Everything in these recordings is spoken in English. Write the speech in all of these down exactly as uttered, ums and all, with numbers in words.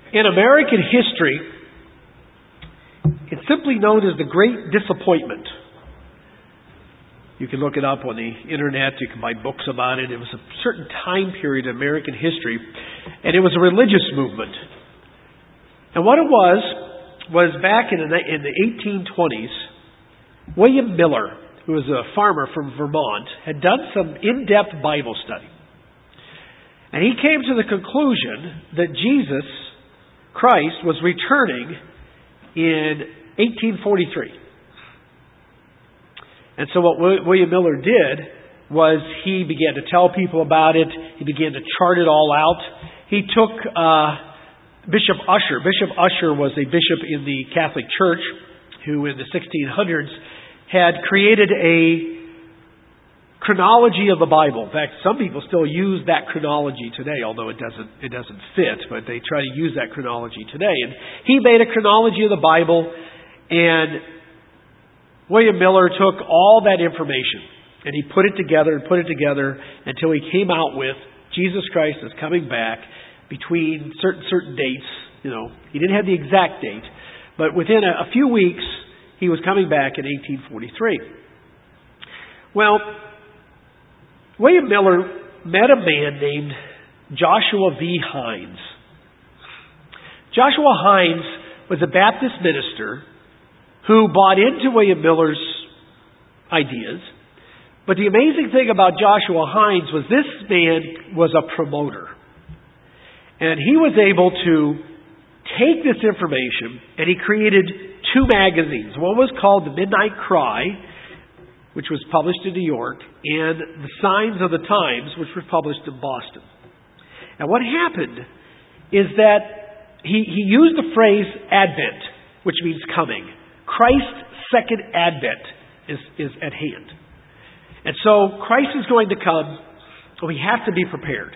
In American history, it's simply known as the Great Disappointment. You can look it up on the internet. You can buy books about it. It was a certain time period in American history, and it was a religious movement. And what it was, was back in the, in the eighteen twenties, William Miller, who was a farmer from Vermont, had done some in-depth Bible study. And he came to the conclusion that Jesus Christ was returning in eighteen forty-three. And so what William Miller did was he began to tell people about it. He began to chart it all out. He took uh, Bishop Ussher. Bishop Ussher was a bishop in the Catholic Church who in the sixteen hundreds had created a chronology of the Bible. In fact, some people still use that chronology today, although it doesn't it doesn't fit, but they try to use that chronology today. And he made a chronology of the Bible, and William Miller took all that information and he put it together and put it together until he came out with Jesus Christ is coming back between certain certain dates. You know, he didn't have the exact date, but within a, a few weeks he was coming back in eighteen forty-three. Well, William Miller met a man named Joshua V. Hines. Joshua Hines was a Baptist minister who bought into William Miller's ideas. But the amazing thing about Joshua Hines was this man was a promoter. And he was able to take this information and he created two magazines. One was called The Midnight Cry, which was published in New York, and The Signs of the Times, which was published in Boston. And what happened is that he, he used the phrase Advent, which means coming. Christ's second Advent is, is at hand. And so Christ is going to come, and we have to be prepared.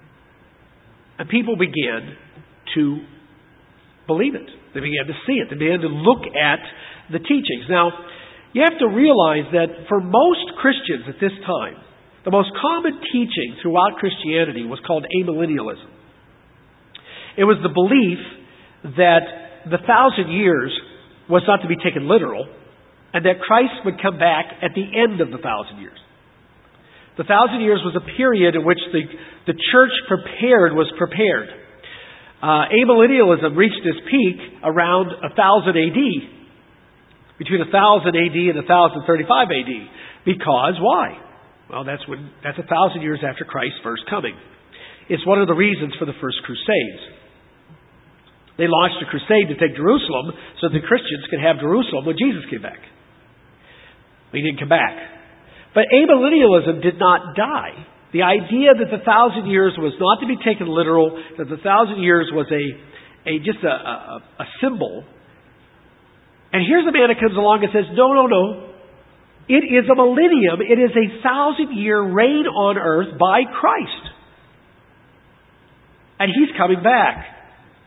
And people began to believe it. They began to see it. They began to look at the teachings. Now, you have to realize that for most Christians at this time, the most common teaching throughout Christianity was called amillennialism. It was the belief that the thousand years was not to be taken literal, and that Christ would come back at the end of the thousand years. The thousand years was a period in which the, the church prepared was prepared. Uh, amillennialism reached its peak around one thousand A D. Between one thousand A D and one thousand thirty-five A D. Because, why? Well, that's when that's a thousand years after Christ's first coming. It's one of the reasons for the first Crusades. They launched a crusade to take Jerusalem so the Christians could have Jerusalem when Jesus came back. He didn't come back. But amillennialism did not die. The idea that the thousand years was not to be taken literal, that the thousand years was a, a just a, a, a symbol. And here's a man that comes along and says, no, no, no. It is a millennium. It is a thousand year reign on earth by Christ. And He's coming back.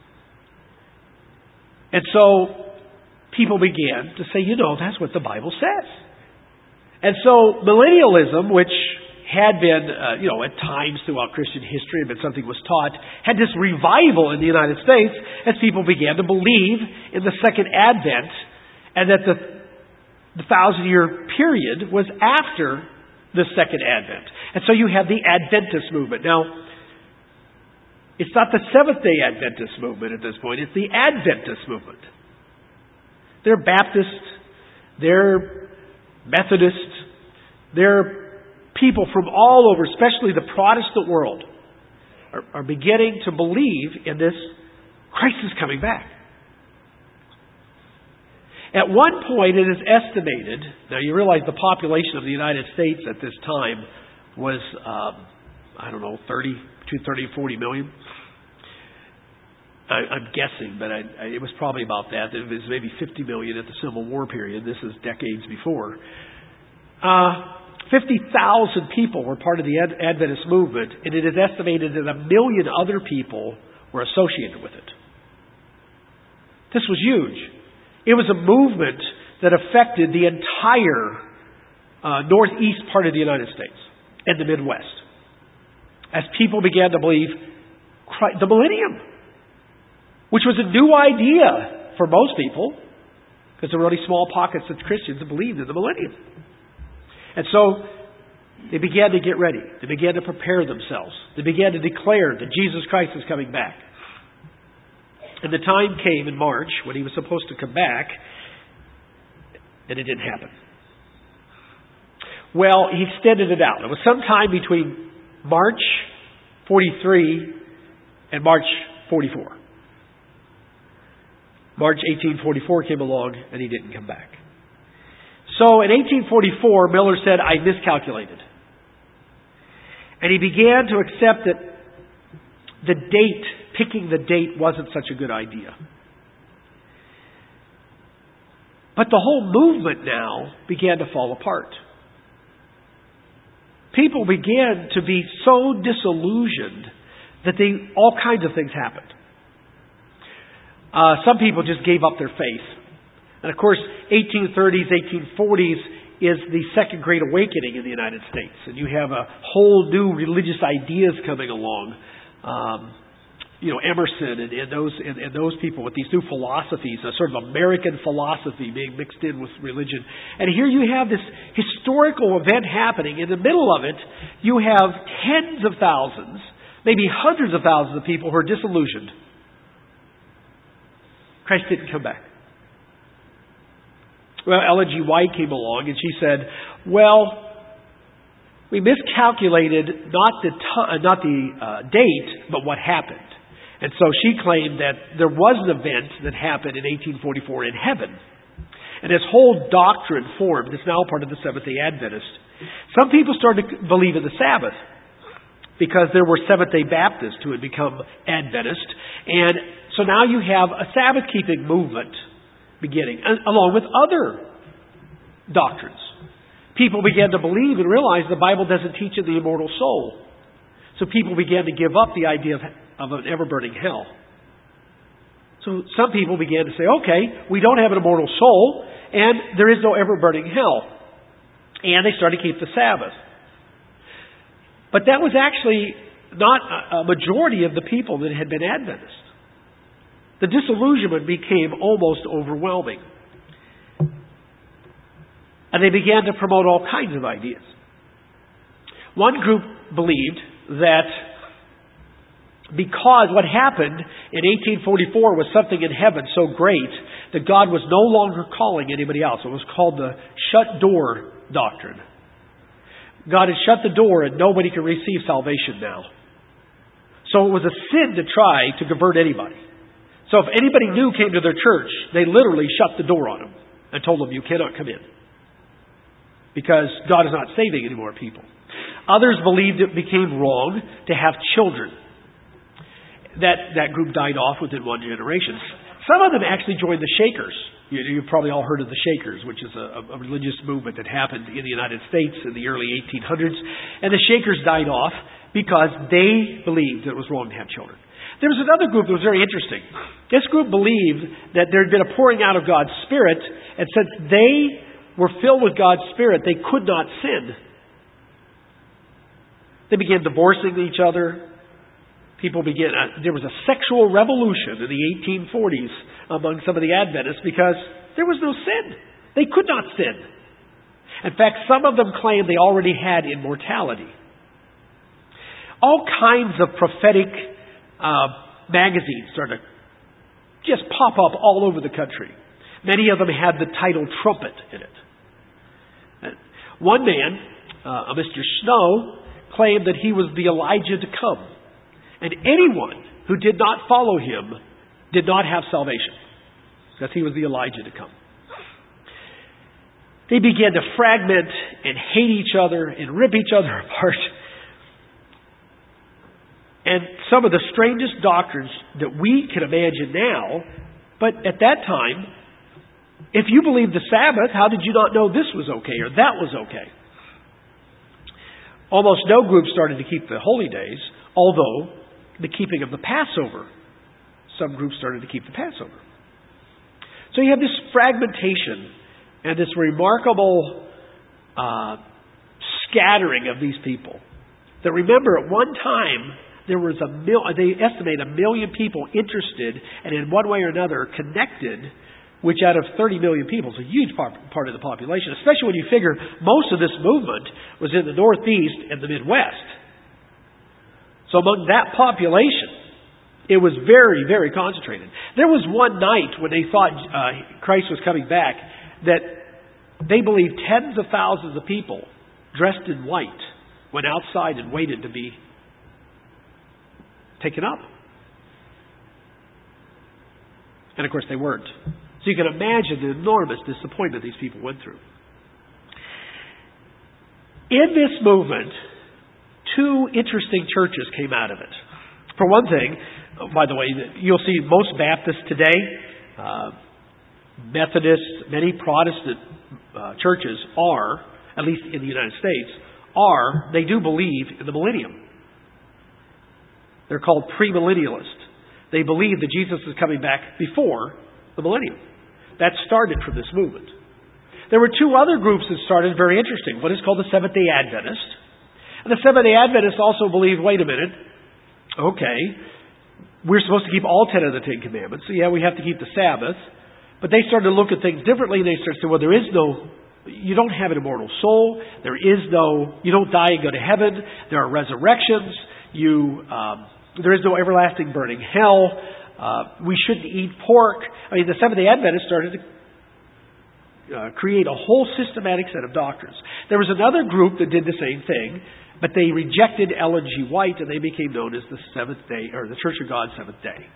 And so people began to say, you know, that's what the Bible says. And so millennialism, which had been, uh, you know, at times throughout Christian history, had been something was taught, had this revival in the United States as people began to believe in the second advent, and that the, the thousand-year period was after the second advent. And so you have the Adventist movement. Now, it's not the Seventh-day Adventist movement at this point. It's the Adventist movement. They're Baptist. They're Methodist. They're people from all over, especially the Protestant world, are, are beginning to believe in this Christ is coming back. At one point, it is estimated, now you realize the population of the United States at this time was, um, I don't know, thirty, between thirty and forty million. I, I'm guessing, but I, I, it was probably about that. It was maybe fifty million at the Civil War period. This is decades before. Uh, fifty thousand people were part of the Ad- Adventist movement, and it is estimated that a million other people were associated with it. This was huge. It was a movement that affected the entire uh, northeast part of the United States and the Midwest. As people began to believe Christ, the millennium. which was a new idea for most people, because there were only small pockets of Christians that believed in the millennium. And so they began to get ready. They began to prepare themselves. They began to declare that Jesus Christ is coming back. And the time came in March when he was supposed to come back, and it didn't happen. Well, he extended it out. It was sometime between March forty-three and March forty-four. March eighteen forty-four came along, and he didn't come back. So in eighteen forty-four, Miller said, I miscalculated. And he began to accept that the date, picking the date, wasn't such a good idea. But the whole movement now began to fall apart. People began to be so disillusioned that they all kinds of things happened. Uh, some people just gave up their faith. And of course, eighteen thirties, eighteen forties is the Second Great Awakening in the United States. And you have a whole new religious ideas coming along. Um, you know, Emerson and, and those and, and those people with these new philosophies, a sort of American philosophy being mixed in with religion. And here you have this historical event happening. In the middle of it, you have tens of thousands, maybe hundreds of thousands of people who are disillusioned. Christ didn't come back. Well, Ellen G. White came along and she said, well, we miscalculated not the t- not the uh, date, but what happened. And so she claimed that there was an event that happened in eighteen forty-four in heaven. And this whole doctrine formed. It's now part of the Seventh-day Adventist. Some people started to believe in the Sabbath because there were Seventh-day Baptists who had become Adventist. And so now you have a Sabbath-keeping movement beginning, along with other doctrines. People began to believe and realize the Bible doesn't teach of the immortal soul. So people began to give up the idea of, of an ever-burning hell. So some people began to say, okay, we don't have an immortal soul, and there is no ever-burning hell. And they started to keep the Sabbath. But that was actually not a majority of the people that had been Adventists. The disillusionment became almost overwhelming. And they began to promote all kinds of ideas. One group believed that because what happened in eighteen forty-four was something in heaven so great that God was no longer calling anybody else. It was called the shut door doctrine. God had shut the door and nobody could receive salvation now. So it was a sin to try to convert anybody. So if anybody new came to their church, they literally shut the door on them and told them, you cannot come in. Because God is not saving any more people. Others believed it became wrong to have children. That, that group died off within one generation. Some of them actually joined the Shakers. You, you've probably all heard of the Shakers, which is a, a religious movement that happened in the United States in the early eighteen hundreds. And the Shakers died off because they believed that it was wrong to have children. There was another group that was very interesting. This group believed that there had been a pouring out of God's Spirit, and since they were filled with God's Spirit, they could not sin. They began divorcing each other. People began, uh, there was a sexual revolution in the eighteen forties among some of the Adventists because there was no sin. They could not sin. In fact, some of them claimed they already had immortality. All kinds of prophetic uh, magazines started to just pop up all over the country. Many of them had the title Trumpet in it. And one man, uh, Mister Snow, claimed that he was the Elijah to come. And anyone who did not follow him did not have salvation. Because he was the Elijah to come. They began to fragment and hate each other and rip each other apart. And some of the strangest doctrines that we can imagine now, but at that time, if you believed the Sabbath, how did you not know this was okay or that was okay? Almost no group started to keep the holy days, although the keeping of the Passover, some groups started to keep the Passover. So you have this fragmentation and this remarkable uh, scattering of these people that remember at one time there was a mil, they estimate a million people interested and in one way or another connected, which out of thirty million people is a huge part, part of the population, especially when you figure most of this movement was in the Northeast and the Midwest. So among that population, it was very, very concentrated. There was one night when they thought uh, Christ was coming back that they believed tens of thousands of people dressed in white went outside and waited to be taken up. And of course they weren't. So you can imagine the enormous disappointment these people went through. In this movement, two interesting churches came out of it. For one thing, by the way, you'll see most Baptists today, uh, Methodists, many Protestant uh, churches are, at least in the United States, are, they do believe in the millennium. They're called premillennialists. They believe that Jesus is coming back before the millennium. That started from this movement. There were two other groups that started very interesting. One is called the Seventh-day Adventist. And the Seventh-day Adventists also believe, wait a minute, okay, we're supposed to keep all ten of the Ten Commandments. So yeah, we have to keep the Sabbath. But they started to look at things differently. They started to say, well, there is no, you don't have an immortal soul. There is no, you don't die and go to heaven. There are resurrections. You, um, there is no everlasting burning hell. Uh, we shouldn't eat pork. I mean, the Seventh-day Adventists started to uh, create a whole systematic set of doctrines. There was another group that did the same thing, but they rejected Ellen G. White, and they became known as the Seventh Day, or the Church of God Seventh Day.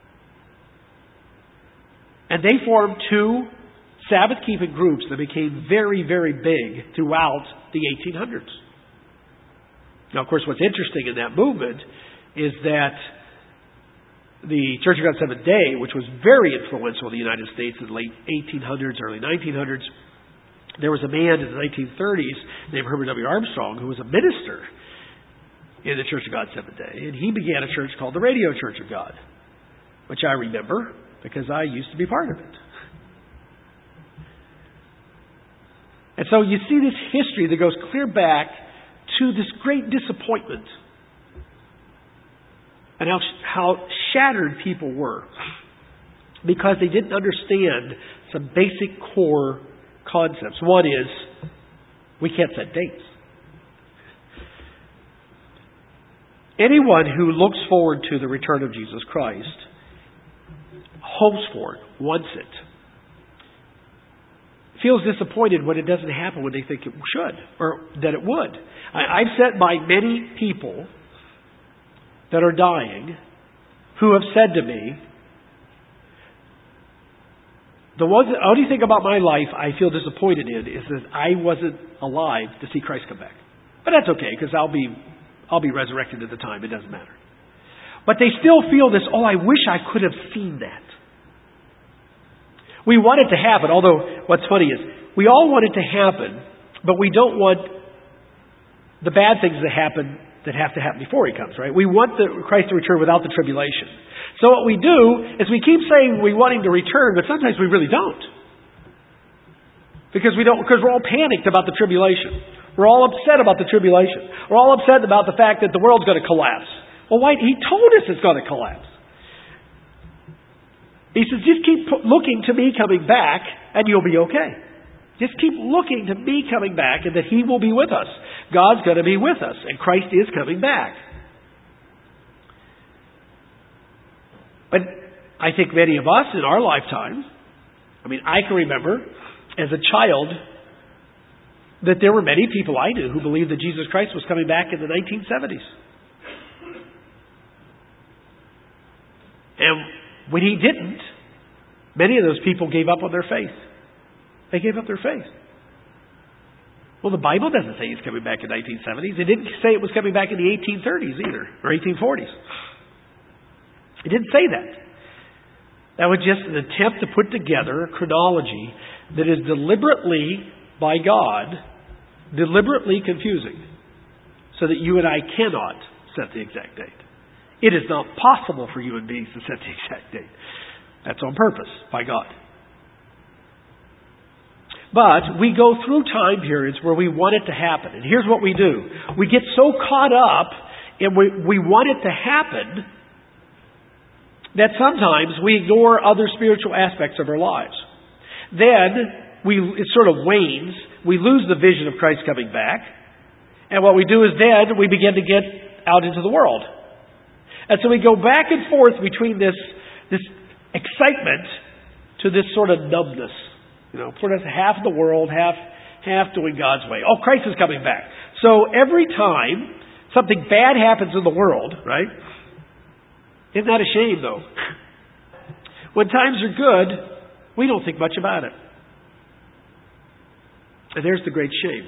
And they formed two Sabbath-keeping groups that became very, very big throughout the eighteen hundreds. Now, of course, what's interesting in that movement is that the Church of God Seventh Day, which was very influential in the United States in the late eighteen hundreds, early nineteen hundreds, there was a man in the nineteen thirties named Herbert W. Armstrong who was a minister in the Church of God Seventh Day. And he began a church called the Radio Church of God, which I remember because I used to be part of it. And so you see this history that goes clear back to this great disappointment and how, how shattered people were because they didn't understand some basic core concepts. One is, we can't set dates. Anyone who looks forward to the return of Jesus Christ, hopes for it, wants it, feels disappointed when it doesn't happen when they think it should, or that it would. I, I've sat by many people that are dying who have said to me, the one, the only thing about my life I feel disappointed in is that I wasn't alive to see Christ come back. But that's okay, because I'll be I'll be resurrected at the time. It doesn't matter. But they still feel this, oh, I wish I could have seen that. We want it to happen, although what's funny is we all want it to happen, but we don't want the bad things that happen that have to happen before He comes, right? We want the Christ to return without the tribulation. So what we do is we keep saying we want Him to return, but sometimes we really don't. Because we don't, because we're all panicked about the tribulation. We're all upset about the tribulation. We're all upset about the fact that the world's going to collapse. Well, why? He told us it's going to collapse. He says, just keep looking to me coming back and you'll be okay. Just keep looking to me coming back and that He will be with us. God's going to be with us and Christ is coming back. But I think many of us in our lifetime, I mean, I can remember as a child that there were many people I knew who believed that Jesus Christ was coming back in the nineteen seventies. And when He didn't, many of those people gave up on their faith. They gave up their faith. Well, the Bible doesn't say He's coming back in the nineteen seventies. It didn't say it was coming back in the eighteen thirties either, or eighteen forties. It didn't say that. That was just an attempt to put together a chronology that is deliberately, by God, deliberately confusing so that you and I cannot set the exact date. It is not possible for human beings to set the exact date. That's on purpose, by God. But we go through time periods where we want it to happen. And here's what we do. We get so caught up and we, we want it to happen, that sometimes we ignore other spiritual aspects of our lives. Then we, it sort of wanes. We lose the vision of Christ coming back. And what we do is then we begin to get out into the world. And so we go back and forth between this, this excitement to this sort of numbness. You know, sort of half the world, half, half doing God's way. Oh, Christ is coming back. So every time something bad happens in the world, right? Isn't that a shame, though? When times are good, we don't think much about it. And there's the great shame.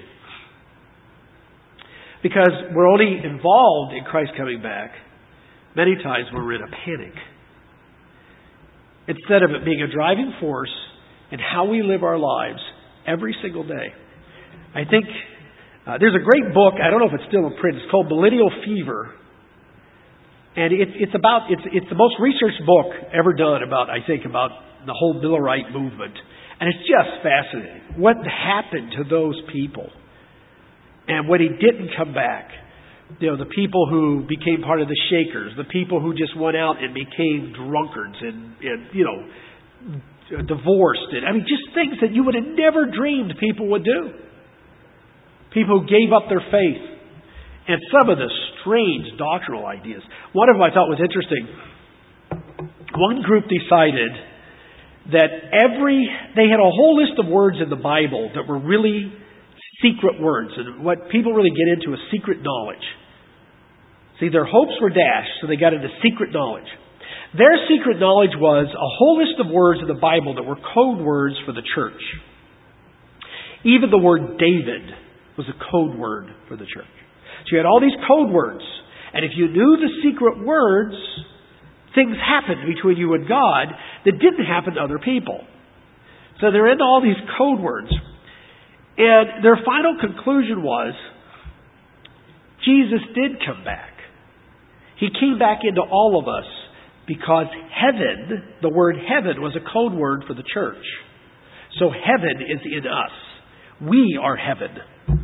Because we're only involved in Christ coming back many times when we're in a panic. Instead of it being a driving force in how we live our lives every single day. I think uh, there's a great book, I don't know if it's still in print, it's called Millennial Fever. And it's it's about it's it's the most researched book ever done about I think about the whole Millerite movement, and it's just fascinating what happened to those people, and when he didn't come back. You know, the people who became part of the Shakers, the people who just went out and became drunkards and, and you know divorced, and I mean just things that you would have never dreamed people would do. People who gave up their faith. And some of the strange doctrinal ideas. One of them I thought was interesting. One group decided that every, they had a whole list of words in the Bible that were really secret words. And what people really get into is secret knowledge. See, their hopes were dashed, so they got into secret knowledge. Their secret knowledge was a whole list of words in the Bible that were code words for the church. Even the word David was a code word for the church. So you had all these code words. And if you knew the secret words, things happened between you and God that didn't happen to other people. So they're into all these code words. And their final conclusion was, Jesus did come back. He came back into all of us because heaven, the word heaven, was a code word for the church. So heaven is in us. We are heaven.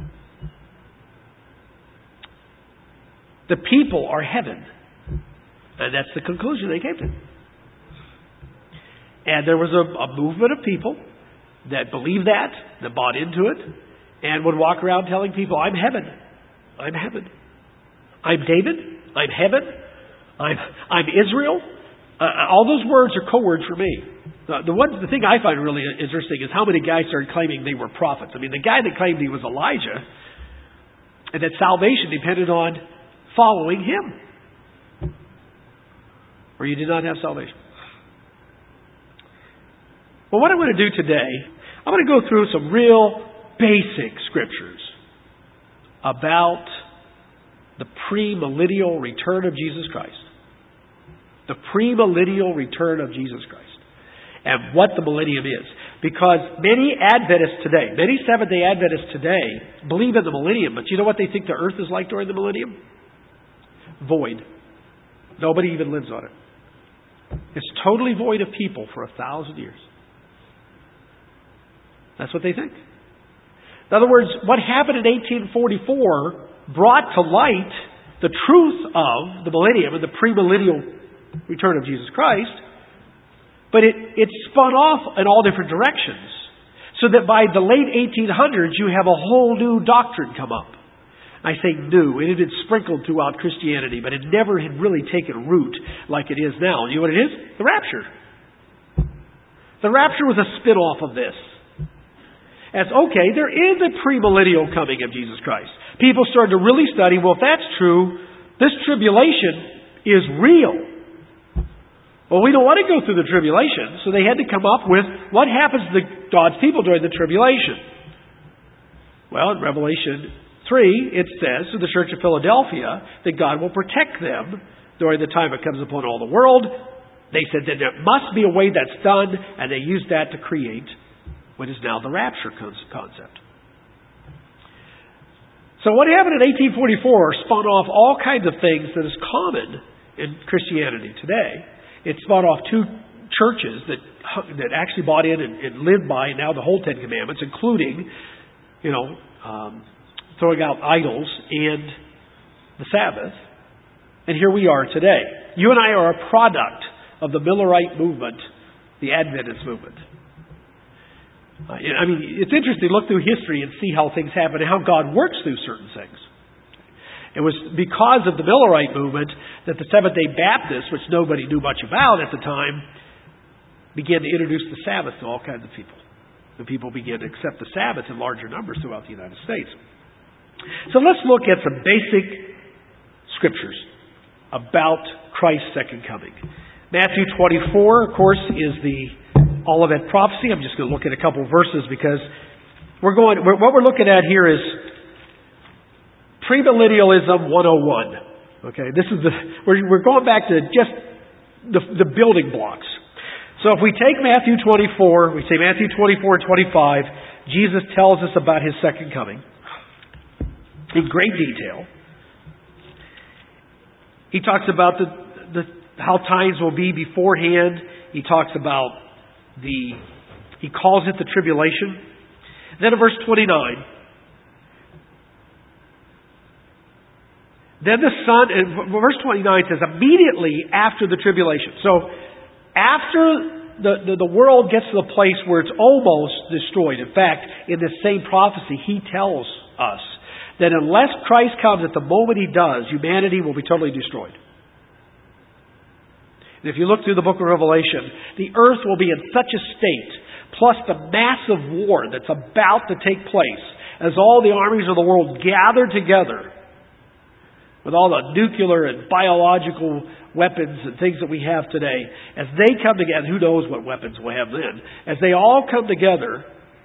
The people are heaven. And that's the conclusion they came to. And there was a, a movement of people that believed that, that bought into it, and would walk around telling people, I'm heaven. I'm heaven. I'm David. I'm heaven. I'm, I'm Israel. Uh, all those words are code words for me. Uh, the, one, the thing I find really interesting is how many guys started claiming they were prophets. I mean, the guy that claimed he was Elijah, and that salvation depended on following him, or you did not have salvation. Well, what I'm going to do today, I'm going to go through some real basic scriptures about the premillennial return of Jesus Christ. The premillennial return of Jesus Christ. And what the millennium is. Because many Adventists today, many Seventh-day Adventists today, believe in the millennium, but you know what they think the earth is like during the millennium? Void. Nobody even lives on it. It's totally void of people for a thousand years. That's what they think. In other words, what happened in eighteen forty-four brought to light the truth of the millennium and the premillennial return of Jesus Christ, but it, it spun off in all different directions. So that by the late eighteen hundreds, you have a whole new doctrine come up. I say new. It had been sprinkled throughout Christianity, but it never had really taken root like it is now. You know what it is? The rapture. The rapture was a spin-off of this. As, okay, there is a premillennial coming of Jesus Christ. People started to really study, well, if that's true, this tribulation is real. Well, we don't want to go through the tribulation, so they had to come up with what happens to God's people during the tribulation. Well, in Revelation three, it says to the church of Philadelphia that God will protect them during the time it comes upon all the world. They said that there must be a way that's done, and they used that to create what is now the rapture concept. So what happened in eighteen forty-four spun off all kinds of things that is common in Christianity today. It spun off two churches that that actually bought in and, and lived by now the whole Ten Commandments, including, you know, um, throwing out idols and the Sabbath. And here we are today. You and I are a product of the Millerite movement, the Adventist movement. Uh, I mean, it's interesting to look through history and see how things happen and how God works through certain things. It was because of the Millerite movement that the Seventh-day Baptists, which nobody knew much about at the time, began to introduce the Sabbath to all kinds of people. And people began to accept the Sabbath in larger numbers throughout the United States. So let's look at some basic scriptures about Christ's second coming. Matthew twenty-four, of course, is the Olivet prophecy. I'm just going to look at a couple of verses because we're going. We're, what we're looking at here is premillennialism one oh one. Okay, this is the we're, we're going back to just the, the building blocks. So if we take Matthew twenty-four, we say Matthew twenty-four and twenty-five, Jesus tells us about His second coming in great detail. He talks about the, the how times will be beforehand. He talks about the, he calls it the tribulation. Then in verse twenty-nine, then the Son, and verse twenty-nine says, immediately after the tribulation. So after the, the, the world gets to the place where it's almost destroyed. In fact, in this same prophecy, He tells us that unless Christ comes at the moment He does, humanity will be totally destroyed. And if you look through the book of Revelation, the earth will be in such a state, plus the massive war that's about to take place, as all the armies of the world gather together, with all the nuclear and biological weapons and things that we have today, as they come together, who knows what weapons we'll have then, as they all come together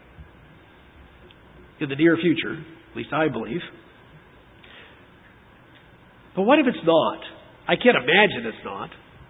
in the near future, at least I believe. But what if it's not? I can't imagine it's not.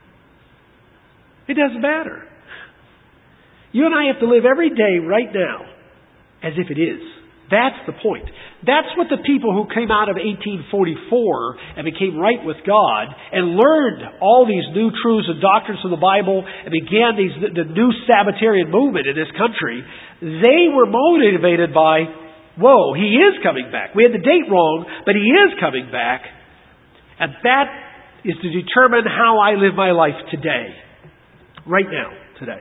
It doesn't matter. You and I have to live every day right now as if it is. That's the point. That's what the people who came out of eighteen forty-four and became right with God and learned all these new truths and doctrines from the Bible and began these the new Sabbatarian movement in this country, they were motivated by, whoa, He is coming back. We had the date wrong, but He is coming back. And that is to determine how I live my life today. Right now, today.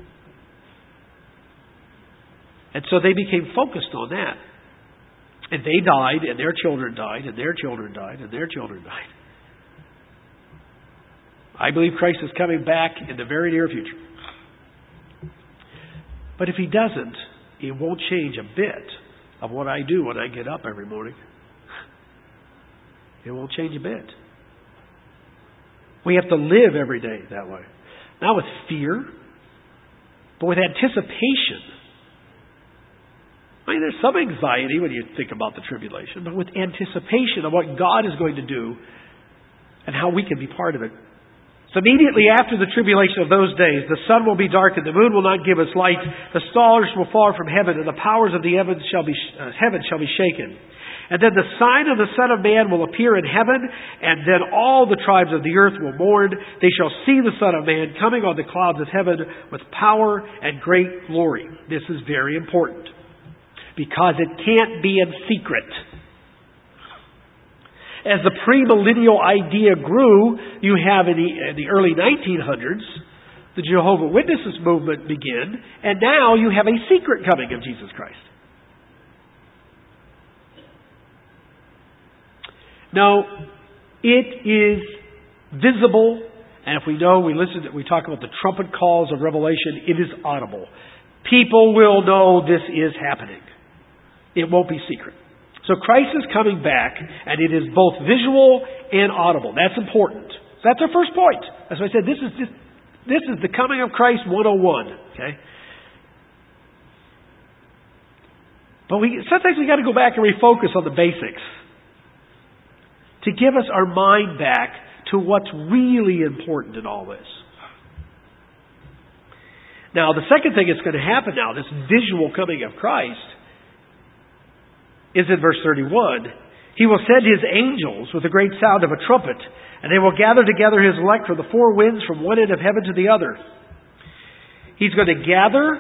And so they became focused on that. And they died, and their children died, and their children died, and their children died. I believe Christ is coming back in the very near future. But if He doesn't, it won't change a bit of what I do when I get up every morning. It won't change a bit. We have to live every day that way. Not with fear, but with anticipation. I mean, there's some anxiety when you think about the tribulation, but with anticipation of what God is going to do and how we can be part of it. So immediately after the tribulation of those days, the sun will be darkened, the moon will not give us light, the stars will fall from heaven, and the powers of the heavens shall be uh, heaven shall be shaken. And then the sign of the Son of Man will appear in heaven, and then all the tribes of the earth will mourn. They shall see the Son of Man coming on the clouds of heaven with power and great glory. This is very important, because it can't be in secret. As the premillennial idea grew, you have in the, in the early nineteen hundreds, the Jehovah's Witnesses movement began, and now you have a secret coming of Jesus Christ. Now, it is visible, and if we know, we listen, we talk about the trumpet calls of Revelation, it is audible. People will know this is happening. It won't be secret. So Christ is coming back, and it is both visual and audible. That's important. That's our first point. As I said, this is just, this is the coming of Christ one oh one. Okay? But we sometimes we got to go back and refocus on the basics to give us our mind back to what's really important in all this. Now, the second thing that's going to happen now, this visual coming of Christ, is in verse thirty-one. He will send His angels with a great sound of a trumpet, and they will gather together His elect from the four winds from one end of heaven to the other. He's going to gather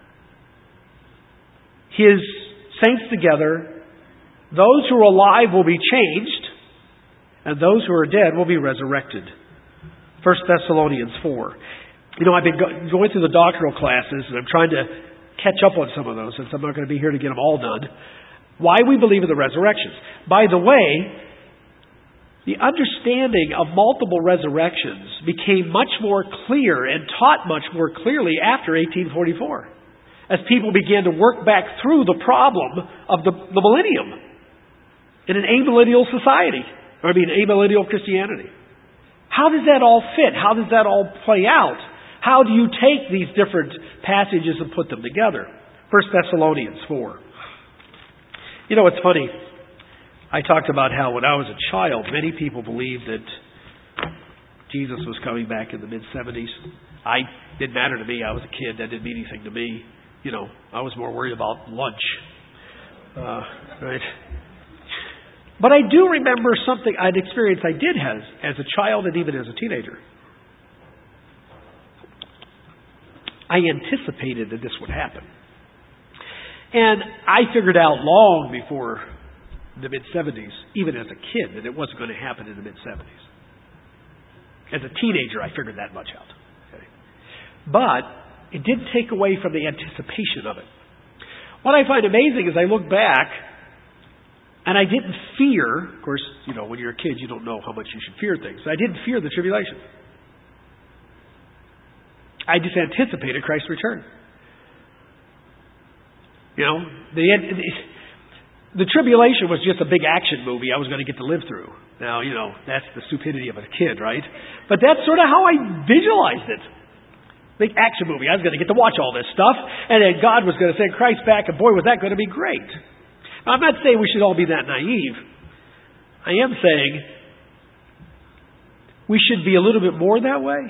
His saints together. Those who are alive will be changed, and those who are dead will be resurrected. First Thessalonians four. You know, I've been go- going through the doctrinal classes, and I'm trying to catch up on some of those, since I'm not going to be here to get them all done. Why we believe in the resurrections. By the way, the understanding of multiple resurrections became much more clear and taught much more clearly after eighteen forty-four, as people began to work back through the problem of the, the millennium in an amillennial society, or I mean amillennial Christianity. How does that all fit? How does that all play out? How do you take these different passages and put them together? First Thessalonians four. You know, it's funny. I talked about how when I was a child, many people believed that Jesus was coming back in the mid-seventies. I didn't matter to me. I was a kid. That didn't mean anything to me. You know, I was more worried about lunch. Uh, right? But I do remember something, an experience I did have as a child and even as a teenager. I anticipated that this would happen. And I figured out long before the mid-seventies, even as a kid, that it wasn't going to happen in the mid-seventies. As a teenager, I figured that much out. Okay. But it didn't take away from the anticipation of it. What I find amazing is I look back, and I didn't fear, of course, you know, when you're a kid, you don't know how much you should fear things. I didn't fear the tribulation. I just anticipated Christ's return. You know, the, the the tribulation was just a big action movie I was going to get to live through. Now, you know, that's the stupidity of a kid, right? But that's sort of how I visualized it. Big action movie. I was going to get to watch all this stuff, and then God was going to send Christ back, and boy, was that going to be great. Now, I'm not saying we should all be that naive. I am saying we should be a little bit more that way.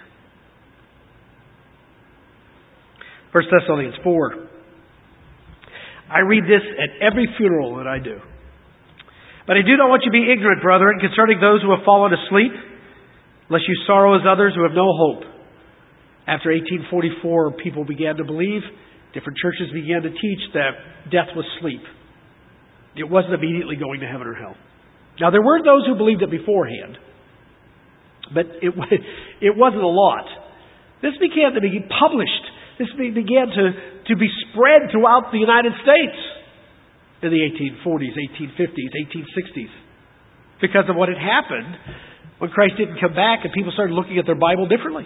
First Thessalonians four. I read this at every funeral that I do. But I do not want you to be ignorant, brethren, concerning those who have fallen asleep, lest you sorrow as others who have no hope. After eighteen forty-four, people began to believe, different churches began to teach that death was sleep. It wasn't immediately going to heaven or hell. Now, there were those who believed it beforehand, but it, it wasn't a lot. This began to be published. This began to, to be spread throughout the United States in the eighteen forties, eighteen fifties, eighteen sixties, because of what had happened when Christ didn't come back and people started looking at their Bible differently.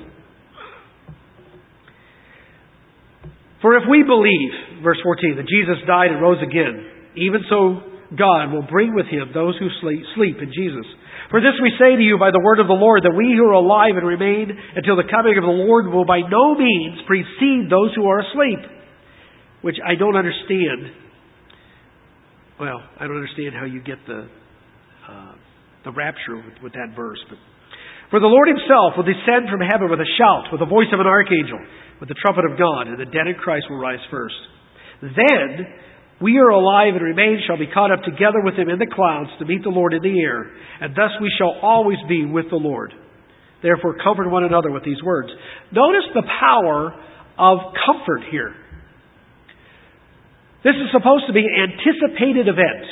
For if we believe, verse fourteen, that Jesus died and rose again, even so God will bring with him those who sleep, sleep in Jesus. For this we say to you by the word of the Lord, that we who are alive and remain until the coming of the Lord will by no means precede those who are asleep. Which I don't understand. Well, I don't understand how you get the uh, the rapture with, with that verse. But for the Lord himself will descend from heaven with a shout, with the voice of an archangel, with the trumpet of God, and the dead in Christ will rise first. Then we are alive and remain shall be caught up together with him in the clouds to meet the Lord in the air, and thus we shall always be with the Lord. Therefore comfort one another with these words. Notice the power of comfort here. This is supposed to be an anticipated event.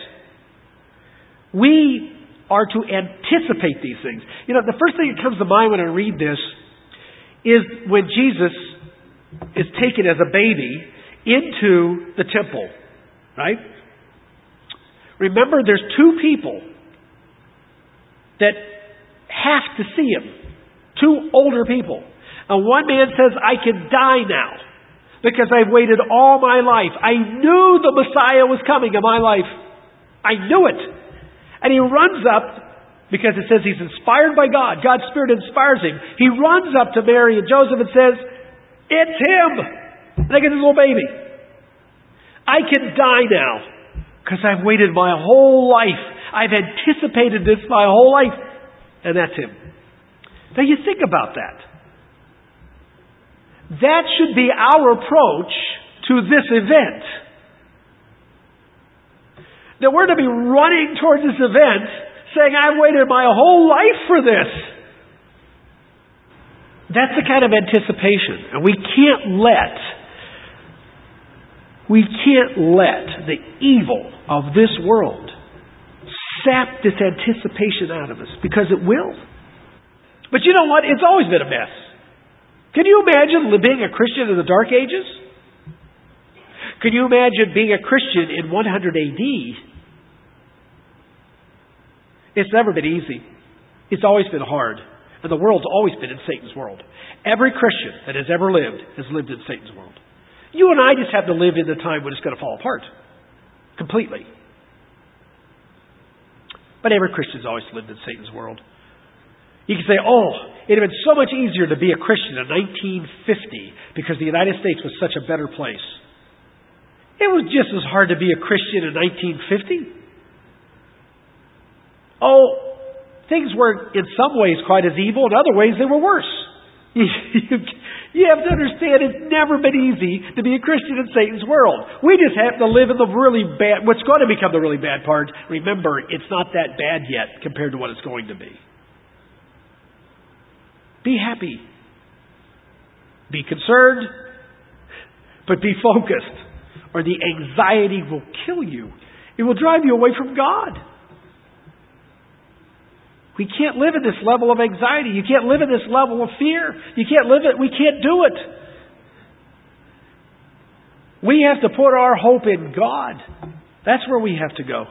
We are to anticipate these things. You know, the first thing that comes to mind when I read this is when Jesus is taken as a baby into the temple. Right? Remember, there's two people that have to see him. Two older people. And one man says, I can die now because I've waited all my life. I knew the Messiah was coming in my life. I knew it. And he runs up, because it says he's inspired by God. God's Spirit inspires him. He runs up to Mary and Joseph and says, it's him. Look at this little baby. I can die now because I've waited my whole life. I've anticipated this my whole life. And that's him. Now you think about that. That should be our approach to this event. That we're to be running towards this event saying, I've waited my whole life for this. That's the kind of anticipation. And we can't let We can't let the evil of this world sap this anticipation out of us, because it will. But you know what? It's always been a mess. Can you imagine being a Christian in the Dark Ages? Can you imagine being a Christian in one hundred A D? It's never been easy. It's always been hard. And the world's always been in Satan's world. Every Christian that has ever lived has lived in Satan's world. You and I just have to live in the time when it's going to fall apart. Completely. But every Christian's always lived in Satan's world. You can say, oh, it would have been so much easier to be a Christian in nineteen fifty because the United States was such a better place. It was just as hard to be a Christian in nineteen fifty. Oh, things were in some ways quite as evil, in other ways they were worse. You, you, you have to understand it's never been easy to be a Christian in Satan's world. We just have to live in the really bad, what's going to become the really bad part. Remember, it's not that bad yet compared to what it's going to be. Be happy. Be concerned, but be focused, or the anxiety will kill you. It will drive you away from God. We can't live in this level of anxiety. You can't live in this level of fear. You can't live it. We can't do it. We have to put our hope in God. That's where we have to go.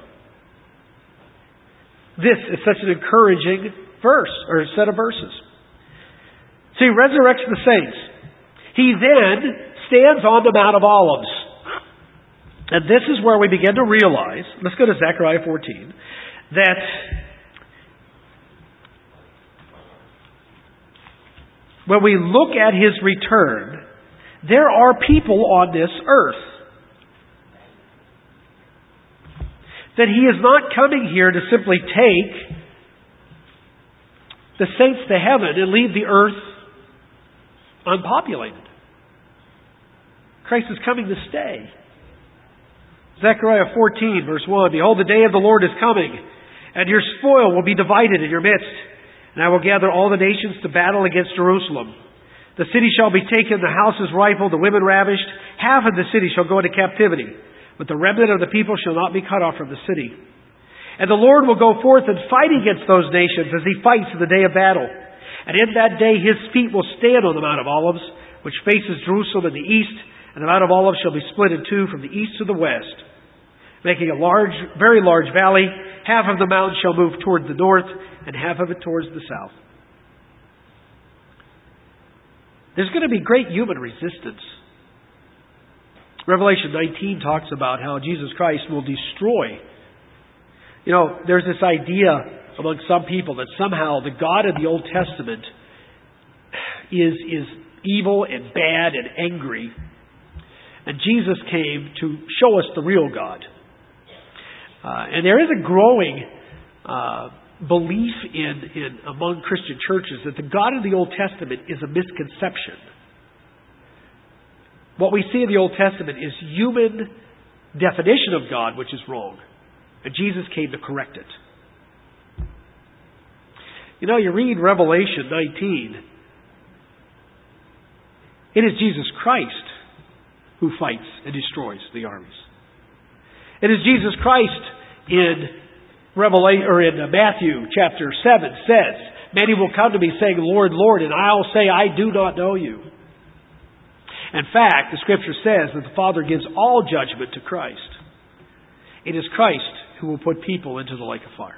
This is such an encouraging verse, or set of verses. So he resurrects the saints. He then stands on the Mount of Olives. And this is where we begin to realize, let's go to Zechariah fourteen, that when we look at his return, there are people on this earth. That he is not coming here to simply take the saints to heaven and leave the earth unpopulated. Christ is coming to stay. Zechariah fourteen, verse one, behold, the day of the Lord is coming, and your spoil will be divided in your midst. And I will gather all the nations to battle against Jerusalem. The city shall be taken, the houses rifled, the women ravished. Half of the city shall go into captivity, but the remnant of the people shall not be cut off from the city. And the Lord will go forth and fight against those nations as he fights in the day of battle. And in that day his feet will stand on the Mount of Olives, which faces Jerusalem in the east, and the Mount of Olives shall be split in two from the east to the west, making a large, very large valley. Half of the mountain shall move toward the north, and half of it towards the south. There's going to be great human resistance. Revelation nineteen talks about how Jesus Christ will destroy. You know, there's this idea among some people that somehow the God of the Old Testament is, is evil and bad and angry. And Jesus came to show us the real God. Uh, and there is a growing uh, belief in, in among Christian churches that the God of the Old Testament is a misconception. What we see in the Old Testament is human definition of God, which is wrong. And Jesus came to correct it. You know, you read Revelation nineteen. It is Jesus Christ who fights and destroys the armies. It is Jesus Christ in Revelation, or in Matthew chapter seven says, many will come to me saying, Lord, Lord, and I'll say, I do not know you. In fact, the Scripture says that the Father gives all judgment to Christ. It is Christ who will put people into the lake of fire.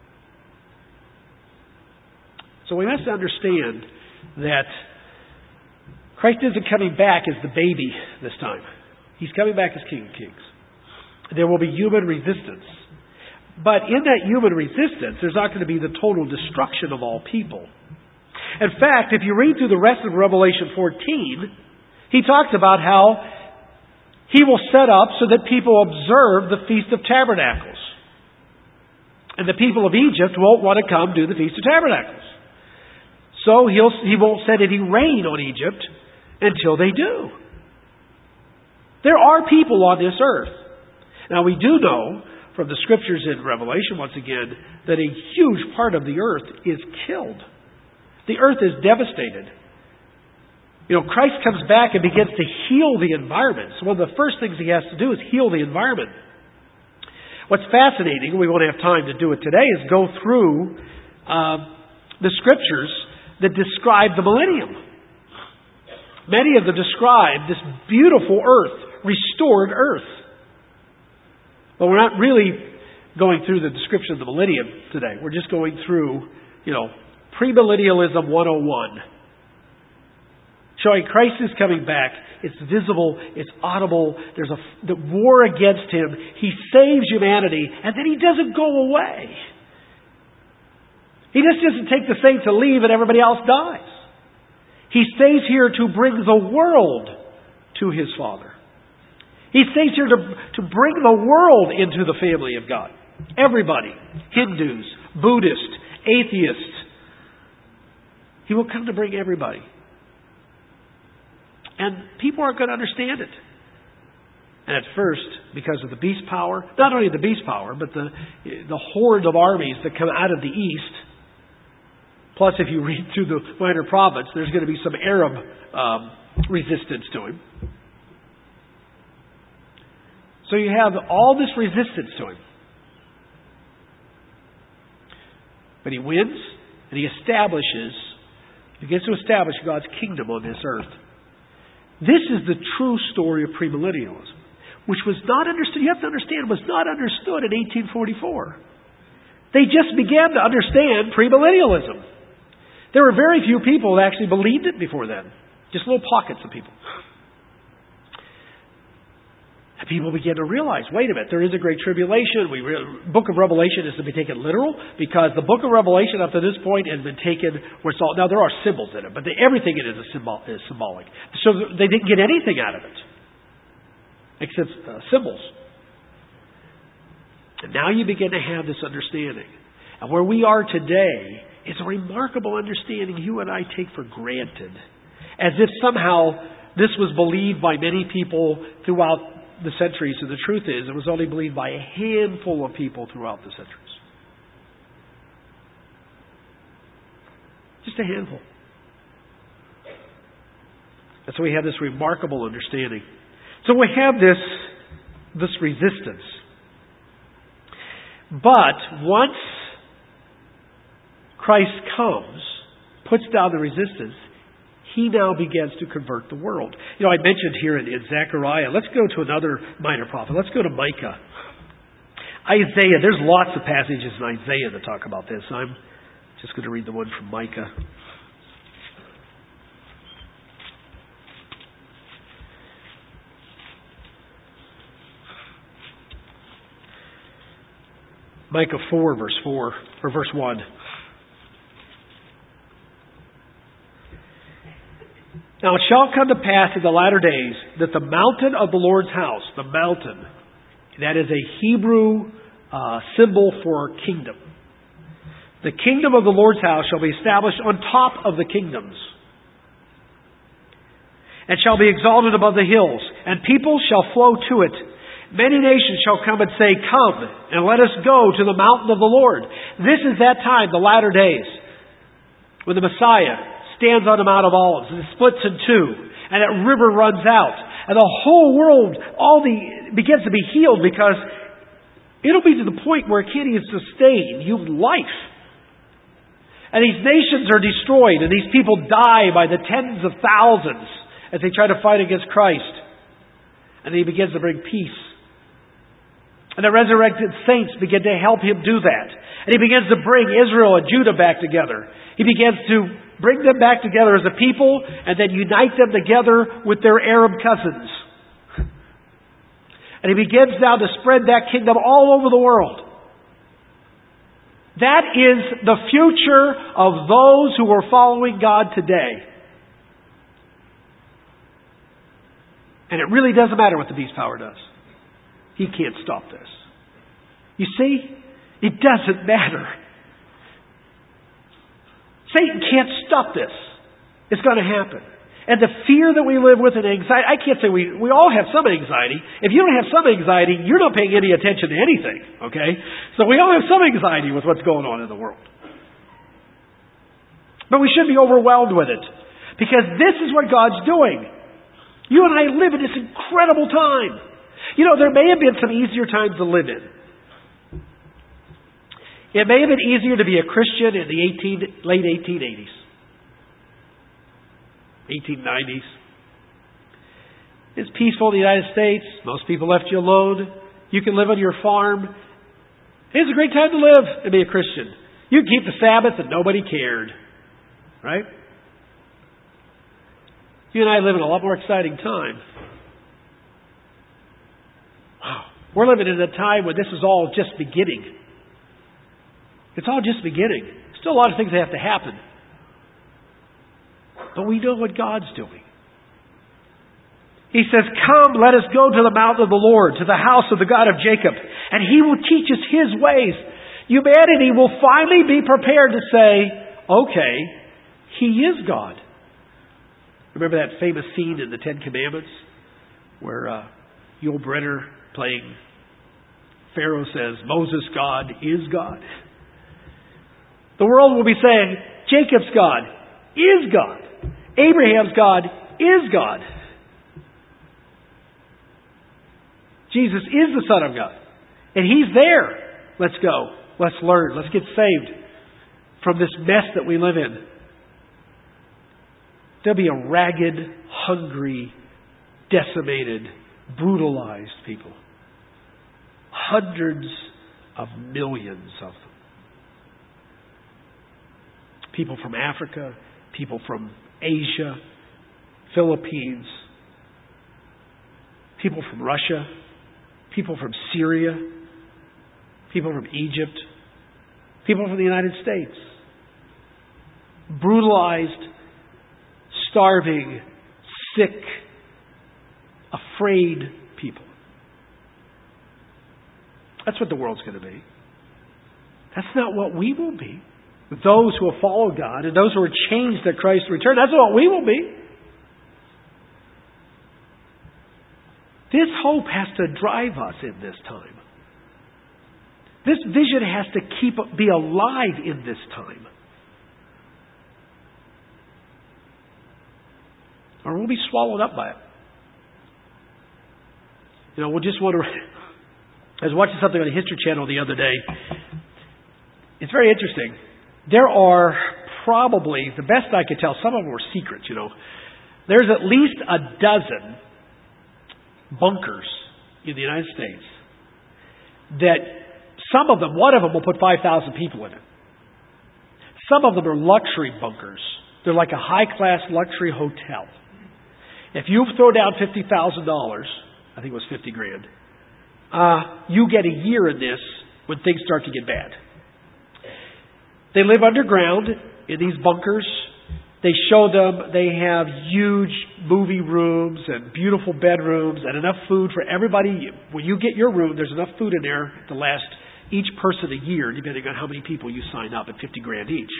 So we must understand that Christ isn't coming back as the baby this time. He's coming back as King of Kings. There will be human resistance. But in that human resistance, there's not going to be the total destruction of all people. In fact, if you read through the rest of Revelation fourteen, he talks about how he will set up so that people observe the Feast of Tabernacles. And the people of Egypt won't want to come do the Feast of Tabernacles. So he'll, he won't set any rain on Egypt until they do. There are people on this earth. Now we do know from the Scriptures in Revelation, once again, that a huge part of the earth is killed. The earth is devastated. You know, Christ comes back and begins to heal the environment. So one of the first things he has to do is heal the environment. What's fascinating, we won't have time to do it today, is go through uh, the scriptures that describe the millennium. Many of them describe this beautiful earth, restored earth. But we're not really going through the description of the millennium today. We're just going through, you know, premillennialism one oh one. Showing Christ is coming back. It's visible. It's audible. There's a the war against him. He saves humanity, and then he doesn't go away. He just doesn't take the saints and leave, and everybody else dies. He stays here to bring the world to his Father. He stays here to, to bring the world into the family of God. Everybody. Hindus, Buddhists, atheists. He will come to bring everybody. And people aren't going to understand it. And at first, because of the beast power, not only the beast power, but the, the horde of armies that come out of the east. Plus, if you read through the minor prophets, there's going to be some Arab um, resistance to him. So you have all this resistance to him. But he wins, and he establishes, he begins to establish God's kingdom on this earth. This is the true story of premillennialism, which was not understood, you have to understand, was not understood in eighteen forty-four. They just began to understand premillennialism. There were very few people that actually believed it before then. Just little pockets of people. And people began to realize, wait a minute, there is a great tribulation. We re- book of Revelation is to be taken literal because the book of Revelation up to this point has been taken where it's all, now there are symbols in it, but the, everything in it is, symbol, is symbolic. So they didn't get anything out of it except uh, symbols. And now you begin to have this understanding. And where we are today is a remarkable understanding you and I take for granted. As if somehow this was believed by many people throughout the centuries. And the truth is, it was only believed by a handful of people throughout the centuries. Just a handful. And so we have this remarkable understanding. So we have this, this resistance. But once Christ comes, puts down the resistance, he now begins to convert the world. You know, I mentioned here in, in Zechariah, let's go to another minor prophet. Let's go to Micah. Isaiah, there's lots of passages in Isaiah that talk about this. I'm just going to read the one from Micah. Micah four, verse four, or verse one. Now it shall come to pass in the latter days that the mountain of the Lord's house, the mountain, that is a Hebrew uh, symbol for kingdom. The kingdom of the Lord's house shall be established on top of the kingdoms, and shall be exalted above the hills, and people shall flow to it. Many nations shall come and say, come, and let us go to the mountain of the Lord. This is that time, the latter days, when the Messiah stands on the Mount of Olives, and it splits in two, and that river runs out, and the whole world all the begins to be healed, because it'll be to the point where it can't even sustain human life. And these nations are destroyed, and these people die by the tens of thousands as they try to fight against Christ. And he begins to bring peace. And the resurrected saints begin to help him do that. And he begins to bring Israel and Judah back together. He begins to bring them back together as a people, and then unite them together with their Arab cousins. And he begins now to spread that kingdom all over the world. That is the future of those who are following God today. And it really doesn't matter what the beast power does. He can't stop this. You see? It doesn't matter. Satan can't stop this. It's going to happen. And the fear that we live with and anxiety, I can't say we, we all have some anxiety. If you don't have some anxiety, you're not paying any attention to anything. Okay? So we all have some anxiety with what's going on in the world. But we shouldn't be overwhelmed with it. Because this is what God's doing. You and I live in this incredible time. You know, there may have been some easier times to live in. It may have been easier to be a Christian in the eighteen, late eighteen eighties, eighteen nineties. It's peaceful in the United States. Most people left you alone. You can live on your farm. It's a great time to live and be a Christian. You can keep the Sabbath and nobody cared. Right? You and I live in a lot more exciting time. Wow. We're living in a time when this is all just beginning. It's all just beginning. Still a lot of things that have to happen. But we know what God's doing. He says, "Come, let us go to the mountain of the Lord, to the house of the God of Jacob, and He will teach us His ways." Humanity will finally be prepared to say, okay, He is God. Remember that famous scene in the Ten Commandments where uh, Yul Brynner playing Pharaoh says, "Moses' God is God." The world will be saying, Jacob's God is God. Abraham's God is God. Jesus is the Son of God. And He's there. Let's go. Let's learn. Let's get saved from this mess that we live in. There'll be a ragged, hungry, decimated, brutalized people. Hundreds of millions of them. People from Africa, people from Asia, Philippines, people from Russia, people from Syria, people from Egypt, people from the United States. Brutalized, starving, sick, afraid people. That's what the world's going to be. That's not what we will be. Those who will follow God and those who are changed at Christ's return, that's what we will be. This hope has to drive us in this time. This vision has to keep be alive in this time. Or we'll be swallowed up by it. You know, we'll just want to... I was watching something on the History Channel the other day. It's very interesting. There are probably, the best I could tell, some of them were secrets, you know. There's at least a dozen bunkers in the United States that some of them, one of them will put five thousand people in it. Some of them are luxury bunkers. They're like a high-class luxury hotel. If you throw down fifty thousand dollars, I think it was fifty grand, uh, you get a year in this when things start to get bad. They live underground in these bunkers. They show them they have huge movie rooms and beautiful bedrooms and enough food for everybody. When you get your room, there's enough food in there to last each person a year, depending on how many people you sign up at fifty grand each.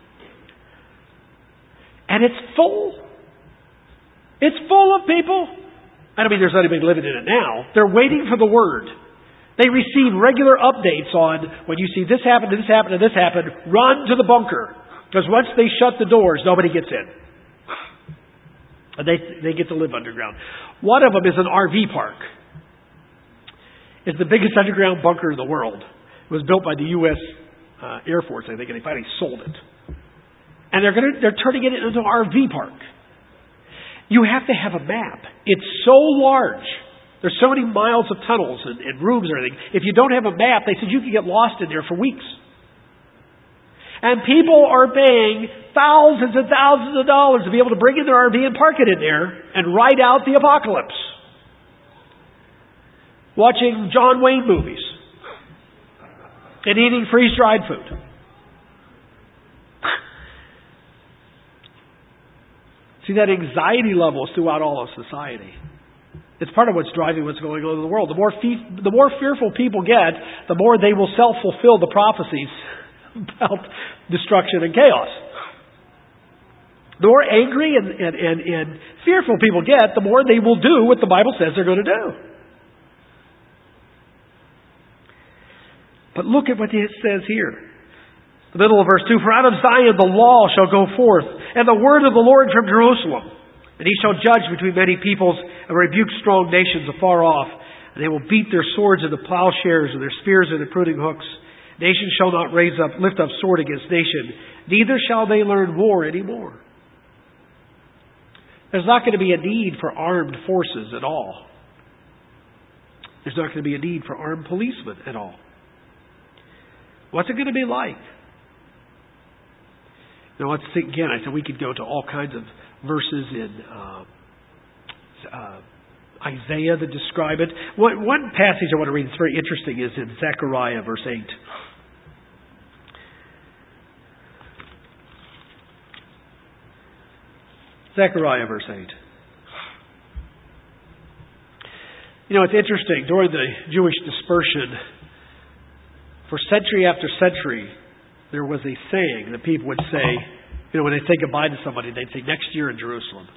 And it's full. It's full of people. I don't mean there's not anybody living in it now. They're waiting for the word. They receive regular updates on when you see this happened, this happened, and this happened, run to the bunker. Because once they shut the doors, nobody gets in. And they they get to live underground. One of them is an R V park. It's the biggest underground bunker in the world. It was built by the U S uh, Air Force, I think, and they finally sold it. And they're going to they're turning it into an R V park. You have to have a map. It's so large. There's so many miles of tunnels and, and rooms and everything. If you don't have a map, they said you could get lost in there for weeks. And people are paying thousands and thousands of dollars to be able to bring in their R V and park it in there and ride out the apocalypse. Watching John Wayne movies. And eating freeze-dried food. See, that anxiety level is throughout all of society. It's part of what's driving what's going on in the world. The more, fe- the more fearful people get, the more they will self-fulfill the prophecies about destruction and chaos. The more angry and, and, and, and fearful people get, the more they will do what the Bible says they're going to do. But look at what it says here. The middle of verse two, "For out of Zion the law shall go forth, and the word of the Lord from Jerusalem. And He shall judge between many peoples, and rebuke strong nations afar off. And they will beat their swords into plowshares, and their spears into pruning hooks. Nation shall not raise up, lift up sword against nation, neither shall they learn war anymore. There's not going to be a need for armed forces at all. There's not going to be a need for armed policemen at all. What's it going to be like? Now let's think again. I said we could go to all kinds of verses in uh, uh, Isaiah that describe it. One, one passage I want to read that's very interesting is in Zechariah verse eight. Zechariah verse eight. You know, it's interesting. During the Jewish dispersion, for century after century, there was a saying that people would say, you know, when they say goodbye to somebody, they'd say, next year in Jerusalem.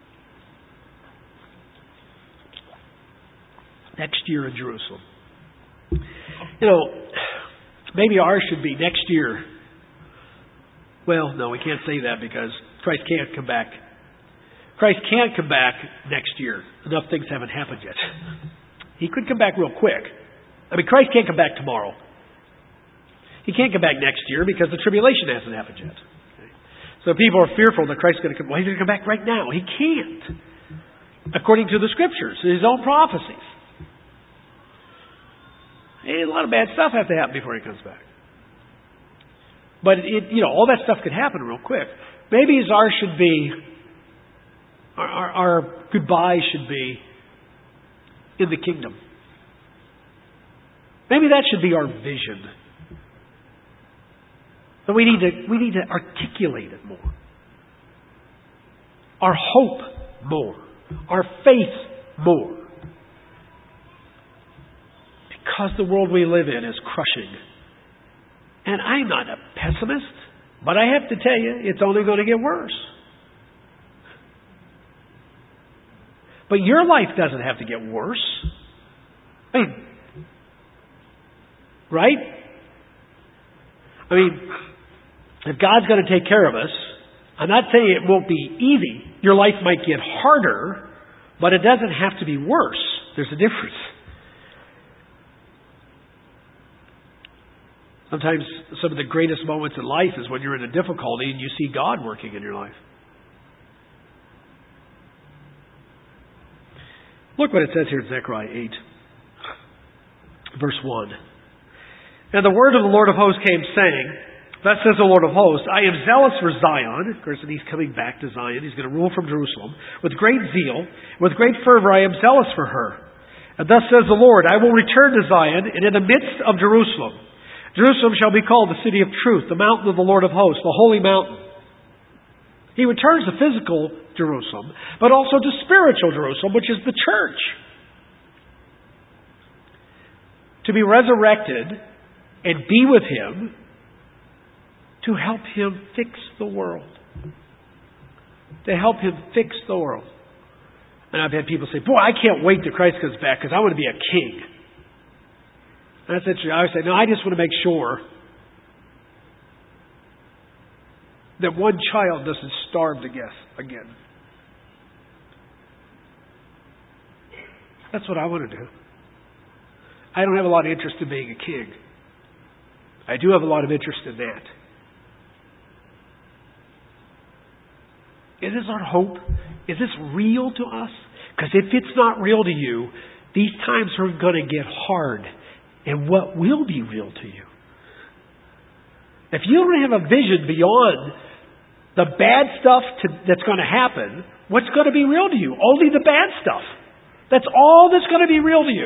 Next year in Jerusalem. You know, maybe ours should be next year. Well, no, we can't say that because Christ can't come back. Christ can't come back next year. Enough things haven't happened yet. He could come back real quick. I mean, Christ can't come back tomorrow. He can't come back next year because the tribulation hasn't happened yet. Okay? So people are fearful that Christ's going to come. Well, he's going to come back right now. He can't. According to the Scriptures, his own prophecies. A lot of bad stuff has to happen before he comes back. But, it, you know, all that stuff could happen real quick. Maybe as ours should be, our, our, our goodbye should be in the kingdom. Maybe that should be our vision. But we need to we need to articulate it more. Our hope more. Our faith more. Because the world we live in is crushing. And I'm not a pessimist, but I have to tell you, it's only going to get worse. But your life doesn't have to get worse. I mean, right? I mean, if God's going to take care of us, I'm not saying it won't be easy. Your life might get harder, but it doesn't have to be worse. There's a difference. Sometimes some of the greatest moments in life is when you're in a difficulty and you see God working in your life. Look what it says here in Zechariah eight, verse one. And the word of the Lord of hosts came saying, thus says the Lord of hosts, I am zealous for Zion. Of course, and he's coming back to Zion. He's going to rule from Jerusalem. With great zeal, with great fervor, I am zealous for her. And thus says the Lord, I will return to Zion, and in the midst of Jerusalem, Jerusalem shall be called the city of truth, the mountain of the Lord of hosts, the holy mountain. He returns to physical Jerusalem, but also to spiritual Jerusalem, which is the church. To be resurrected and be with Him to help Him fix the world. To help Him fix the world. And I've had people say, boy, I can't wait till Christ comes back because I want to be a king. And that's interesting. I would say, no, I just want to make sure that one child doesn't starve to death again. That's what I want to do. I don't have a lot of interest in being a king. I do have a lot of interest in that. Is this our hope? Is this real to us? Because if it's not real to you, these times are going to get hard. And what will be real to you? If you don't have a vision beyond the bad stuff to, that's going to happen, what's going to be real to you? Only the bad stuff. That's all that's going to be real to you.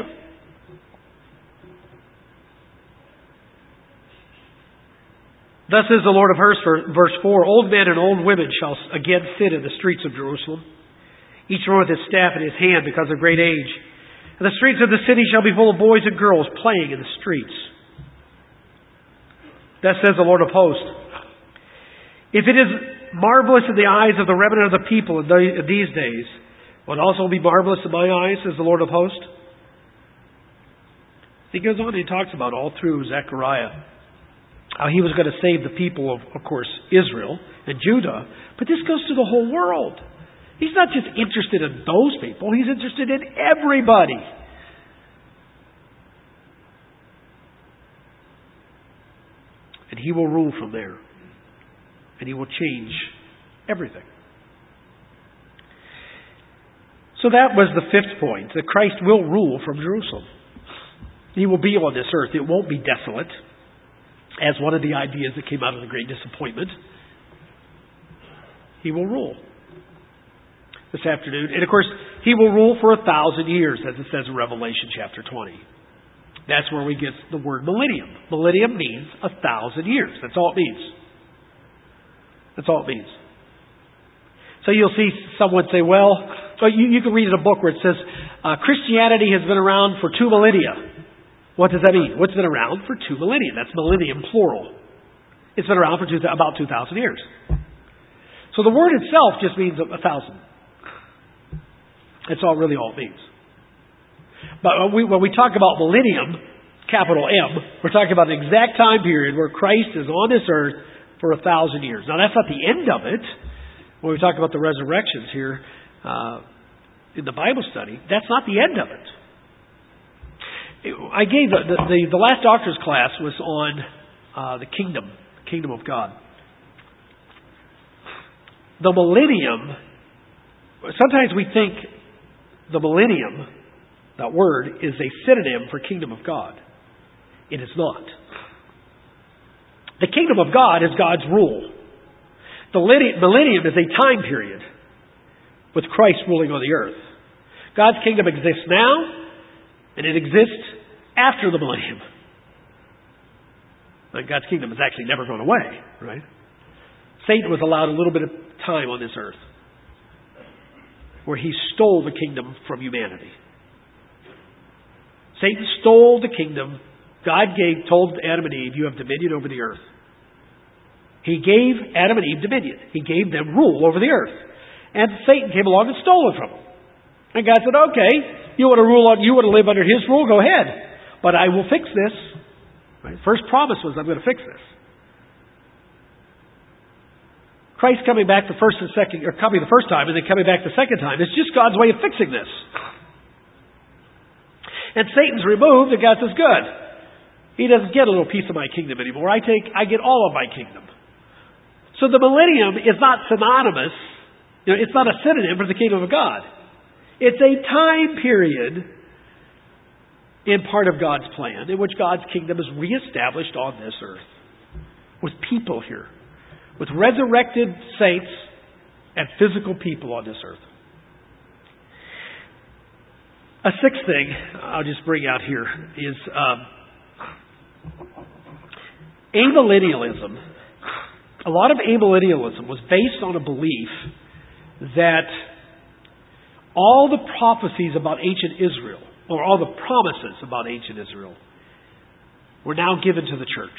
Thus says the Lord of hosts, verse four, old men and old women shall again sit in the streets of Jerusalem, each one with his staff in his hand because of great age. And the streets of the city shall be full of boys and girls playing in the streets. Thus says the Lord of hosts, if it is marvelous in the eyes of the remnant of the people in these days, will it also be marvelous in my eyes, says the Lord of hosts? He goes on and he talks about all through Zechariah how he was going to save the people of, of course, Israel and Judah. But this goes to the whole world. He's not just interested in those people. He's interested in everybody. He will rule from there. And He will change everything. So that was the fifth point, that Christ will rule from Jerusalem. He will be on this earth. It won't be desolate, as one of the ideas that came out of the Great Disappointment. He will rule this afternoon. And of course, He will rule for a thousand years, as it says in Revelation chapter twenty. That's where we get the word millennium. Millennium means a thousand years. That's all it means. That's all it means. So you'll see someone say, well, so you, you can read in a book where it says, uh, Christianity has been around for two millennia. What does that mean? What's been around for two millennia? That's millennium, plural. It's been around for two, about two thousand years. So the word itself just means a, a thousand. That's all really all it means. But when we, when we talk about millennium, capital M, we're talking about an exact time period where Christ is on this earth for a thousand years. Now that's not the end of it. When we talk about the resurrections here uh, in the Bible study, that's not the end of it. I gave the, the, the, the last doctor's class was on uh, the kingdom, kingdom of God. The millennium, sometimes we think the millennium, that word, is a synonym for kingdom of God. It is not. The kingdom of God is God's rule. The millennium is a time period with Christ ruling on the earth. God's kingdom exists now, and it exists after the millennium. But God's kingdom has actually never gone away, right? Satan was allowed a little bit of time on this earth where he stole the kingdom from humanity. Satan stole the kingdom. God gave, told Adam and Eve, you have dominion over the earth. He gave Adam and Eve dominion. He gave them rule over the earth. And Satan came along and stole it from them. And God said, okay, you want to rule on, you want to live under His rule, go ahead. But I will fix this. Right? First promise was, I'm going to fix this. Christ coming back the first and second, or coming the first time and then coming back the second time, it's just God's way of fixing this. And Satan's removed, and God says, good. He doesn't get a little piece of my kingdom anymore. I take, I get all of my kingdom. So the millennium is not synonymous, you know, it's not a synonym for the kingdom of God. It's a time period in part of God's plan in which God's kingdom is reestablished on this earth. With people here. With resurrected saints and physical people on this earth. A sixth thing I'll just bring out here is um, amillennialism. A lot of amillennialism was based on a belief that all the prophecies about ancient Israel, or all the promises about ancient Israel, were now given to the church.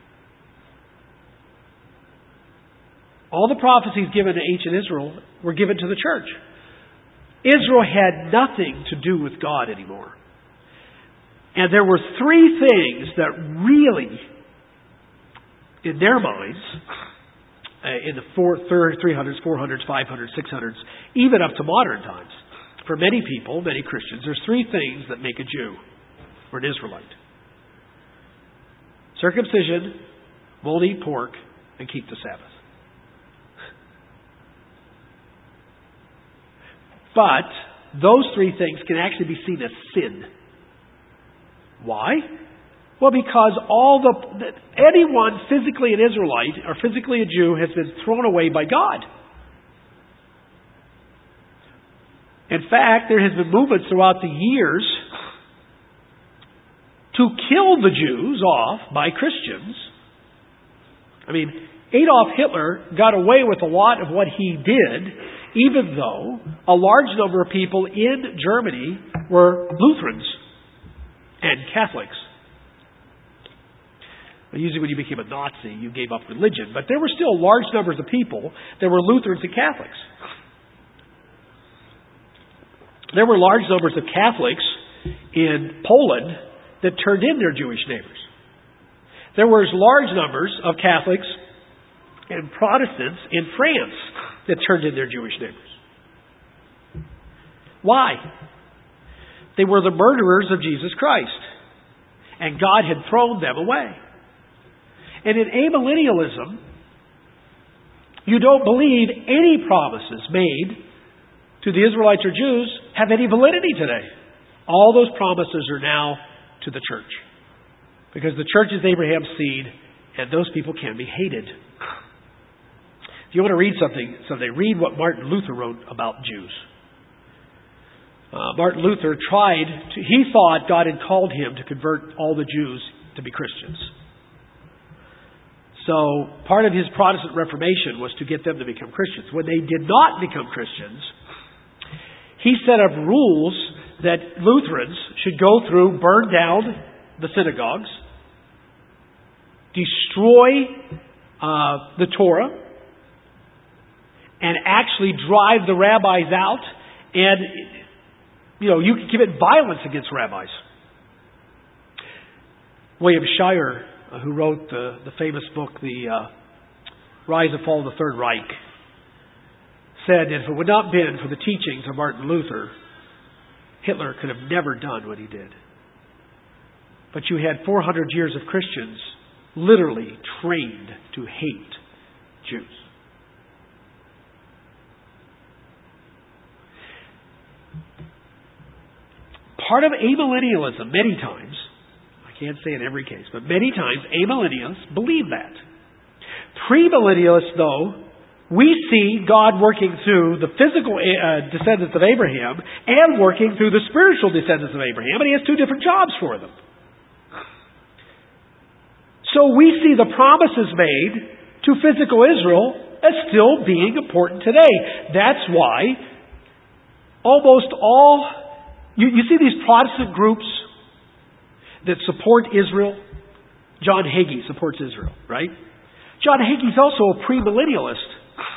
All the prophecies given to ancient Israel were given to the church. Israel had nothing to do with God anymore. And there were three things that really, in their minds, uh, in the four, third, three hundreds, four hundreds, five hundreds, six hundreds, even up to modern times, for many people, many Christians, there's three things that make a Jew or an Israelite. Circumcision, won't eat pork, and keep the Sabbath. But those three things can actually be seen as sin. Why? Well, because all the anyone physically an Israelite or physically a Jew has been thrown away by God. In fact, there has been movements throughout the years to kill the Jews off by Christians. I mean, Adolf Hitler got away with a lot of what he did, even though a large number of people in Germany were Lutherans and Catholics. Usually when you became a Nazi, you gave up religion. But there were still large numbers of people that were Lutherans and Catholics. There were large numbers of Catholics in Poland that turned in their Jewish neighbors. There were large numbers of Catholics and Protestants in France that turned in their Jewish neighbors. Why? They were the murderers of Jesus Christ. And God had thrown them away. And in amillennialism, you don't believe any promises made to the Israelites or Jews have any validity today. All those promises are now to the church. Because the church is Abraham's seed, and those people can be hated. If you want to read something, someday, read what Martin Luther wrote about Jews. Uh, Martin Luther tried to, he thought God had called him to convert all the Jews to be Christians. So part of his Protestant Reformation was to get them to become Christians. When they did not become Christians, he set up rules that Lutherans should go through, burn down the synagogues, destroy uh, the Torah, and actually drive the rabbis out. And, you know, you can commit violence against rabbis. William Shirer, uh, who wrote the, the famous book, The uh, Rise and Fall of the Third Reich, said that if it would not have been for the teachings of Martin Luther, Hitler could have never done what he did. But you had four hundred years of Christians literally trained to hate Jews. Part of amillennialism, many times, I can't say in every case, but many times amillennialists believe that. Premillennialists, though, we see God working through the physical uh, descendants of Abraham and working through the spiritual descendants of Abraham, and He has two different jobs for them. So we see the promises made to physical Israel as still being important today. That's why almost all, you, you see these Protestant groups that support Israel. John Hagee supports Israel, right? John Hagee's also a premillennialist.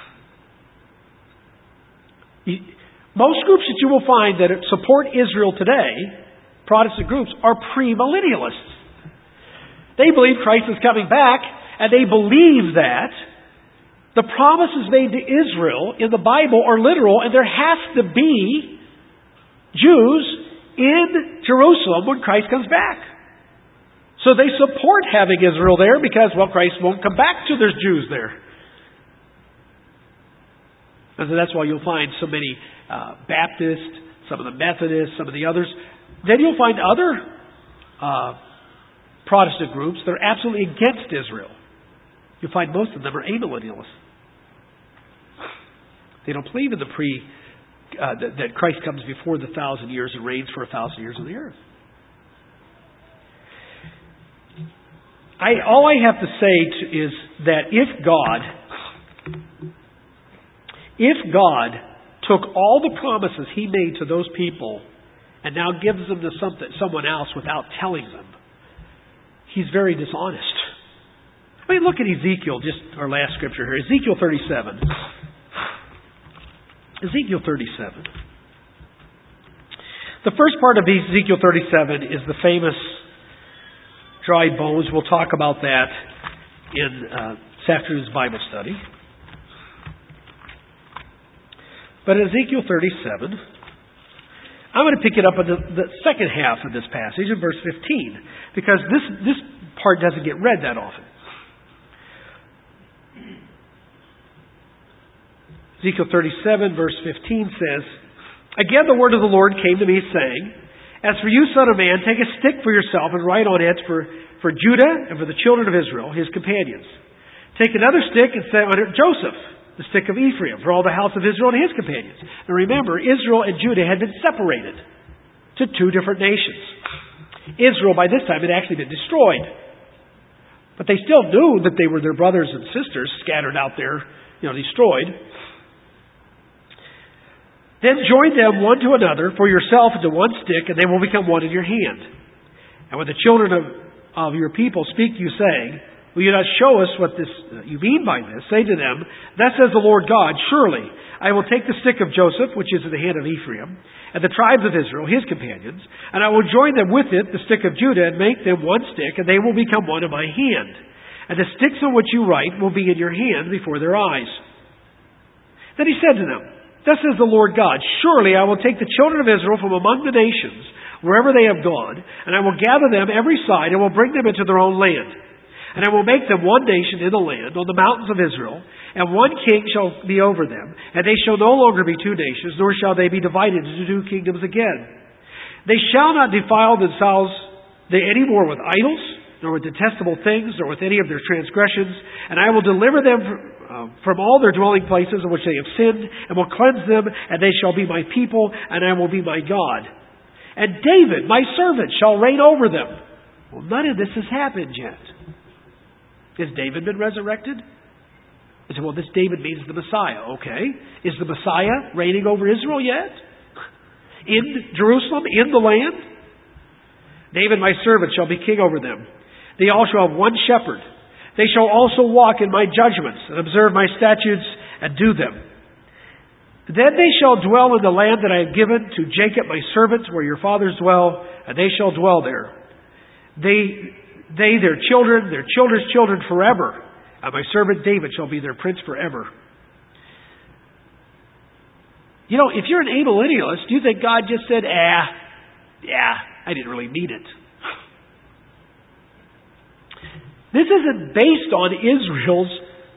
Most groups that you will find that support Israel today, Protestant groups, are premillennialists. They believe Christ is coming back, and they believe that the promises made to Israel in the Bible are literal, and there has to be Jews in Jerusalem when Christ comes back. So they support having Israel there because, well, Christ won't come back till there's Jews there. And so that's why you'll find so many uh, Baptists, some of the Methodists, some of the others. Then you'll find other uh, Protestant groups that are absolutely against Israel. You'll find most of them are amillennialists. They don't believe in the pre uh, that, that Christ comes before the thousand years and reigns for a thousand years on the earth. I all I have to say to, is that if God. If God took all the promises He made to those people and now gives them to something, someone else without telling them, He's very dishonest. I mean, look at Ezekiel, just our last scripture here. Ezekiel thirty-seven. Ezekiel thirty-seven. The first part of Ezekiel thirty-seven is the famous dried bones. We'll talk about that in uh, this afternoon's Bible study. But in Ezekiel thirty-seven, I'm going to pick it up in the, the second half of this passage, in verse fifteen, because this, this part doesn't get read that often. Ezekiel thirty-seven, verse fifteen says, "Again the word of the Lord came to me, saying, As for you, son of man, take a stick for yourself and write on it for, for Judah and for the children of Israel, his companions. Take another stick and set on it Joseph, the stick of Ephraim, for all the house of Israel and his companions." And remember, Israel and Judah had been separated to two different nations. Israel, by this time, had actually been destroyed. But they still knew that they were their brothers and sisters scattered out there, you know, destroyed. "Then join them one to another for yourself into one stick, and they will become one in your hand. And when the children of, of your people speak you, saying, Will you not show us what this uh, you mean by this? Say to them, Thus says the Lord God, Surely I will take the stick of Joseph, which is in the hand of Ephraim, and the tribes of Israel, his companions, and I will join them with it, the stick of Judah, and make them one stick, and they will become one in my hand. And the sticks on which you write will be in your hand before their eyes." Then he said to them, "Thus says the Lord God, Surely I will take the children of Israel from among the nations, wherever they have gone, and I will gather them every side, and will bring them into their own land. And I will make them one nation in the land, on the mountains of Israel, and one king shall be over them, and they shall no longer be two nations, nor shall they be divided into two kingdoms again. They shall not defile themselves any more with idols, nor with detestable things, nor with any of their transgressions, and I will deliver them from, uh, from all their dwelling places in which they have sinned, and will cleanse them, and they shall be my people, and I will be my God. And David, my servant, shall reign over them. Well, none of this has happened yet. Has David been resurrected? I said, well, this David means the Messiah. Okay. Is the Messiah reigning over Israel yet? In Jerusalem? In the land? David, my servant, shall be king over them. They all shall have one shepherd. They shall also walk in my judgments and observe my statutes and do them. Then they shall dwell in the land that I have given to Jacob, my servant, where your fathers dwell, and they shall dwell there. They... They, their children, their children's children forever. And my servant David shall be their prince forever. You know, if you're an amillennialist, you think God just said, ah, yeah, I didn't really mean it. This isn't based on Israel's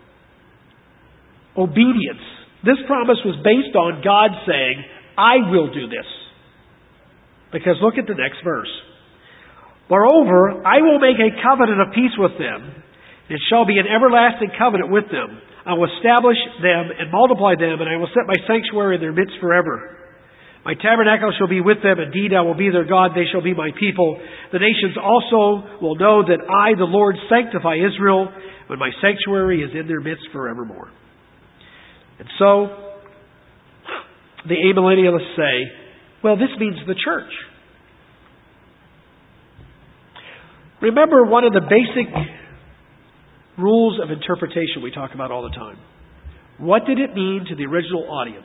obedience. This promise was based on God saying, I will do this. Because look at the next verse. Moreover, I will make a covenant of peace with them. It shall be an everlasting covenant with them. I will establish them and multiply them, and I will set my sanctuary in their midst forever. My tabernacle shall be with them. Indeed, I will be their God. They shall be my people. The nations also will know that I, the Lord, sanctify Israel, when my sanctuary is in their midst forevermore. And so, the amillennialists say, well, this means the church. Remember one of the basic rules of interpretation we talk about all the time. What did it mean to the original audience?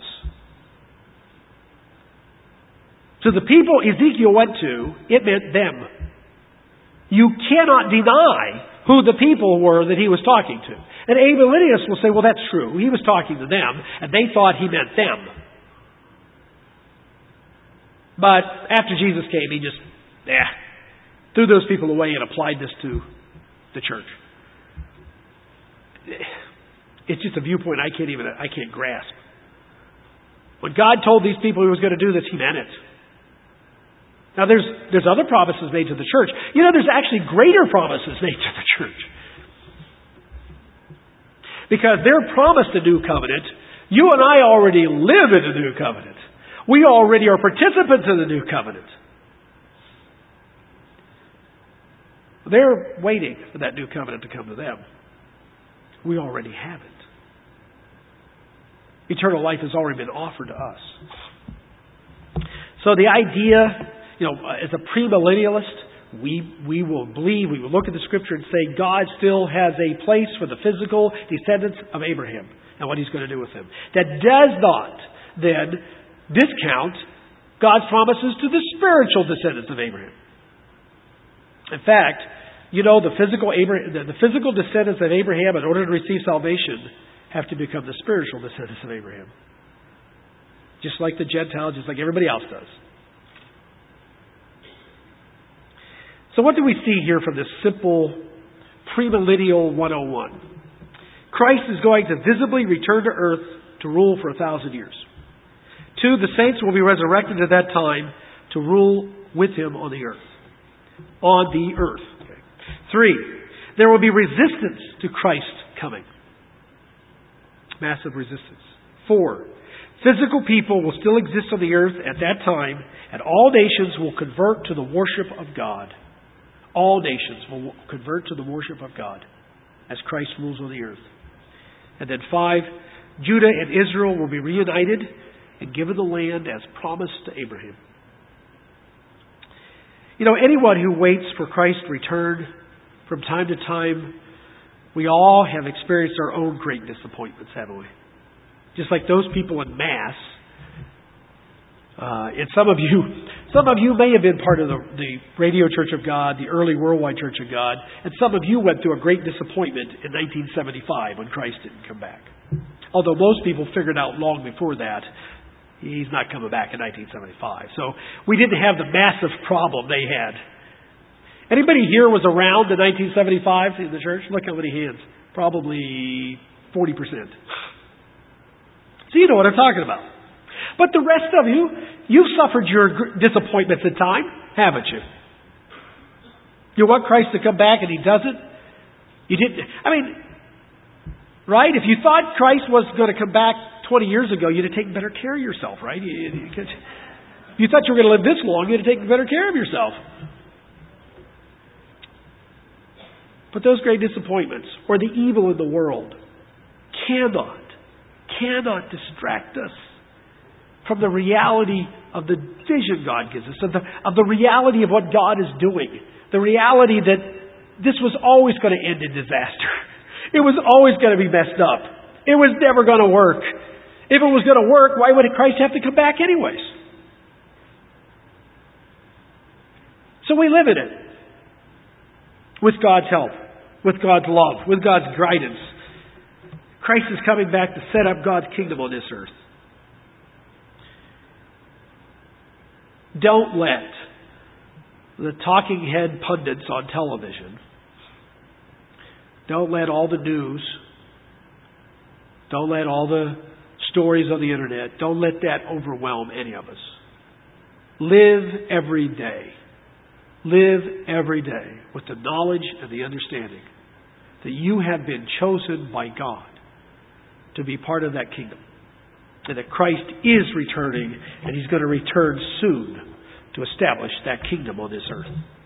To the people Ezekiel went to, it meant them. You cannot deny who the people were that he was talking to. And amillennialists will say, well, that's true. He was talking to them, and they thought he meant them. But after Jesus came, he just, eh, threw those people away and applied this to the church. It's just a viewpoint I can't even, I can't grasp. When God told these people he was going to do this, he meant it. Now there's, there's other promises made to the church. You know, there's actually greater promises made to the church. Because they're promised a new covenant. You and I already live in a new covenant. We already are participants in the new covenant. They're waiting for that new covenant to come to them. We already have it. Eternal life has already been offered to us. So the idea, you know, as a premillennialist, we we will believe, we will look at the Scripture and say God still has a place for the physical descendants of Abraham and what He's going to do with them. That does not then discount God's promises to the spiritual descendants of Abraham. In fact, you know, the physical Abraham, the physical descendants of Abraham, in order to receive salvation, have to become the spiritual descendants of Abraham. Just like the Gentiles, just like everybody else does. So what do we see here from this simple premillennial one oh one? Christ is going to visibly return to earth to rule for a thousand years. Two, the saints will be resurrected at that time to rule with Him on the earth. On the earth. Okay. Three, there will be resistance to Christ coming. Massive resistance. Four, physical people will still exist on the earth at that time, and all nations will convert to the worship of God. All nations will convert to the worship of God as Christ rules on the earth. And then five, Judah and Israel will be reunited and given the land as promised to Abraham. You know, anyone who waits for Christ's return from time to time, we all have experienced our own great disappointments, haven't we? Just like those people in Mass. Uh, and some of you, some of you may have been part of the, the Radio Church of God, the early Worldwide Church of God, and some of you went through a great disappointment in nineteen seventy-five when Christ didn't come back. Although most people figured out long before that, He's not coming back in nineteen seventy-five. So we didn't have the massive problem they had. Anybody here was around in nineteen seventy-five in the church? Look how many hands. Probably forty percent. So you know what I'm talking about. But the rest of you, you've suffered your disappointments at time, haven't you? You want Christ to come back and He doesn't? You didn't. I mean, right? If you thought Christ was going to come back twenty years ago, you'd have taken better care of yourself, right? You, you, you thought you were going to live this long, you'd have taken better care of yourself. But those great disappointments, or the evil in the world, cannot, cannot distract us from the reality of the vision God gives us, of the, of the reality of what God is doing, the reality that this was always going to end in disaster. It was always going to be messed up. It was never going to work. If it was going to work, why would Christ have to come back anyways? So we live in it. With God's help. With God's love. With God's guidance. Christ is coming back to set up God's kingdom on this earth. Don't let the talking head pundits on television, don't let all the news, don't let all the stories on the internet, don't let that overwhelm any of us. Live every day. Live every day with the knowledge and the understanding that you have been chosen by God to be part of that kingdom. And that Christ is returning, and He's going to return soon to establish that kingdom on this earth.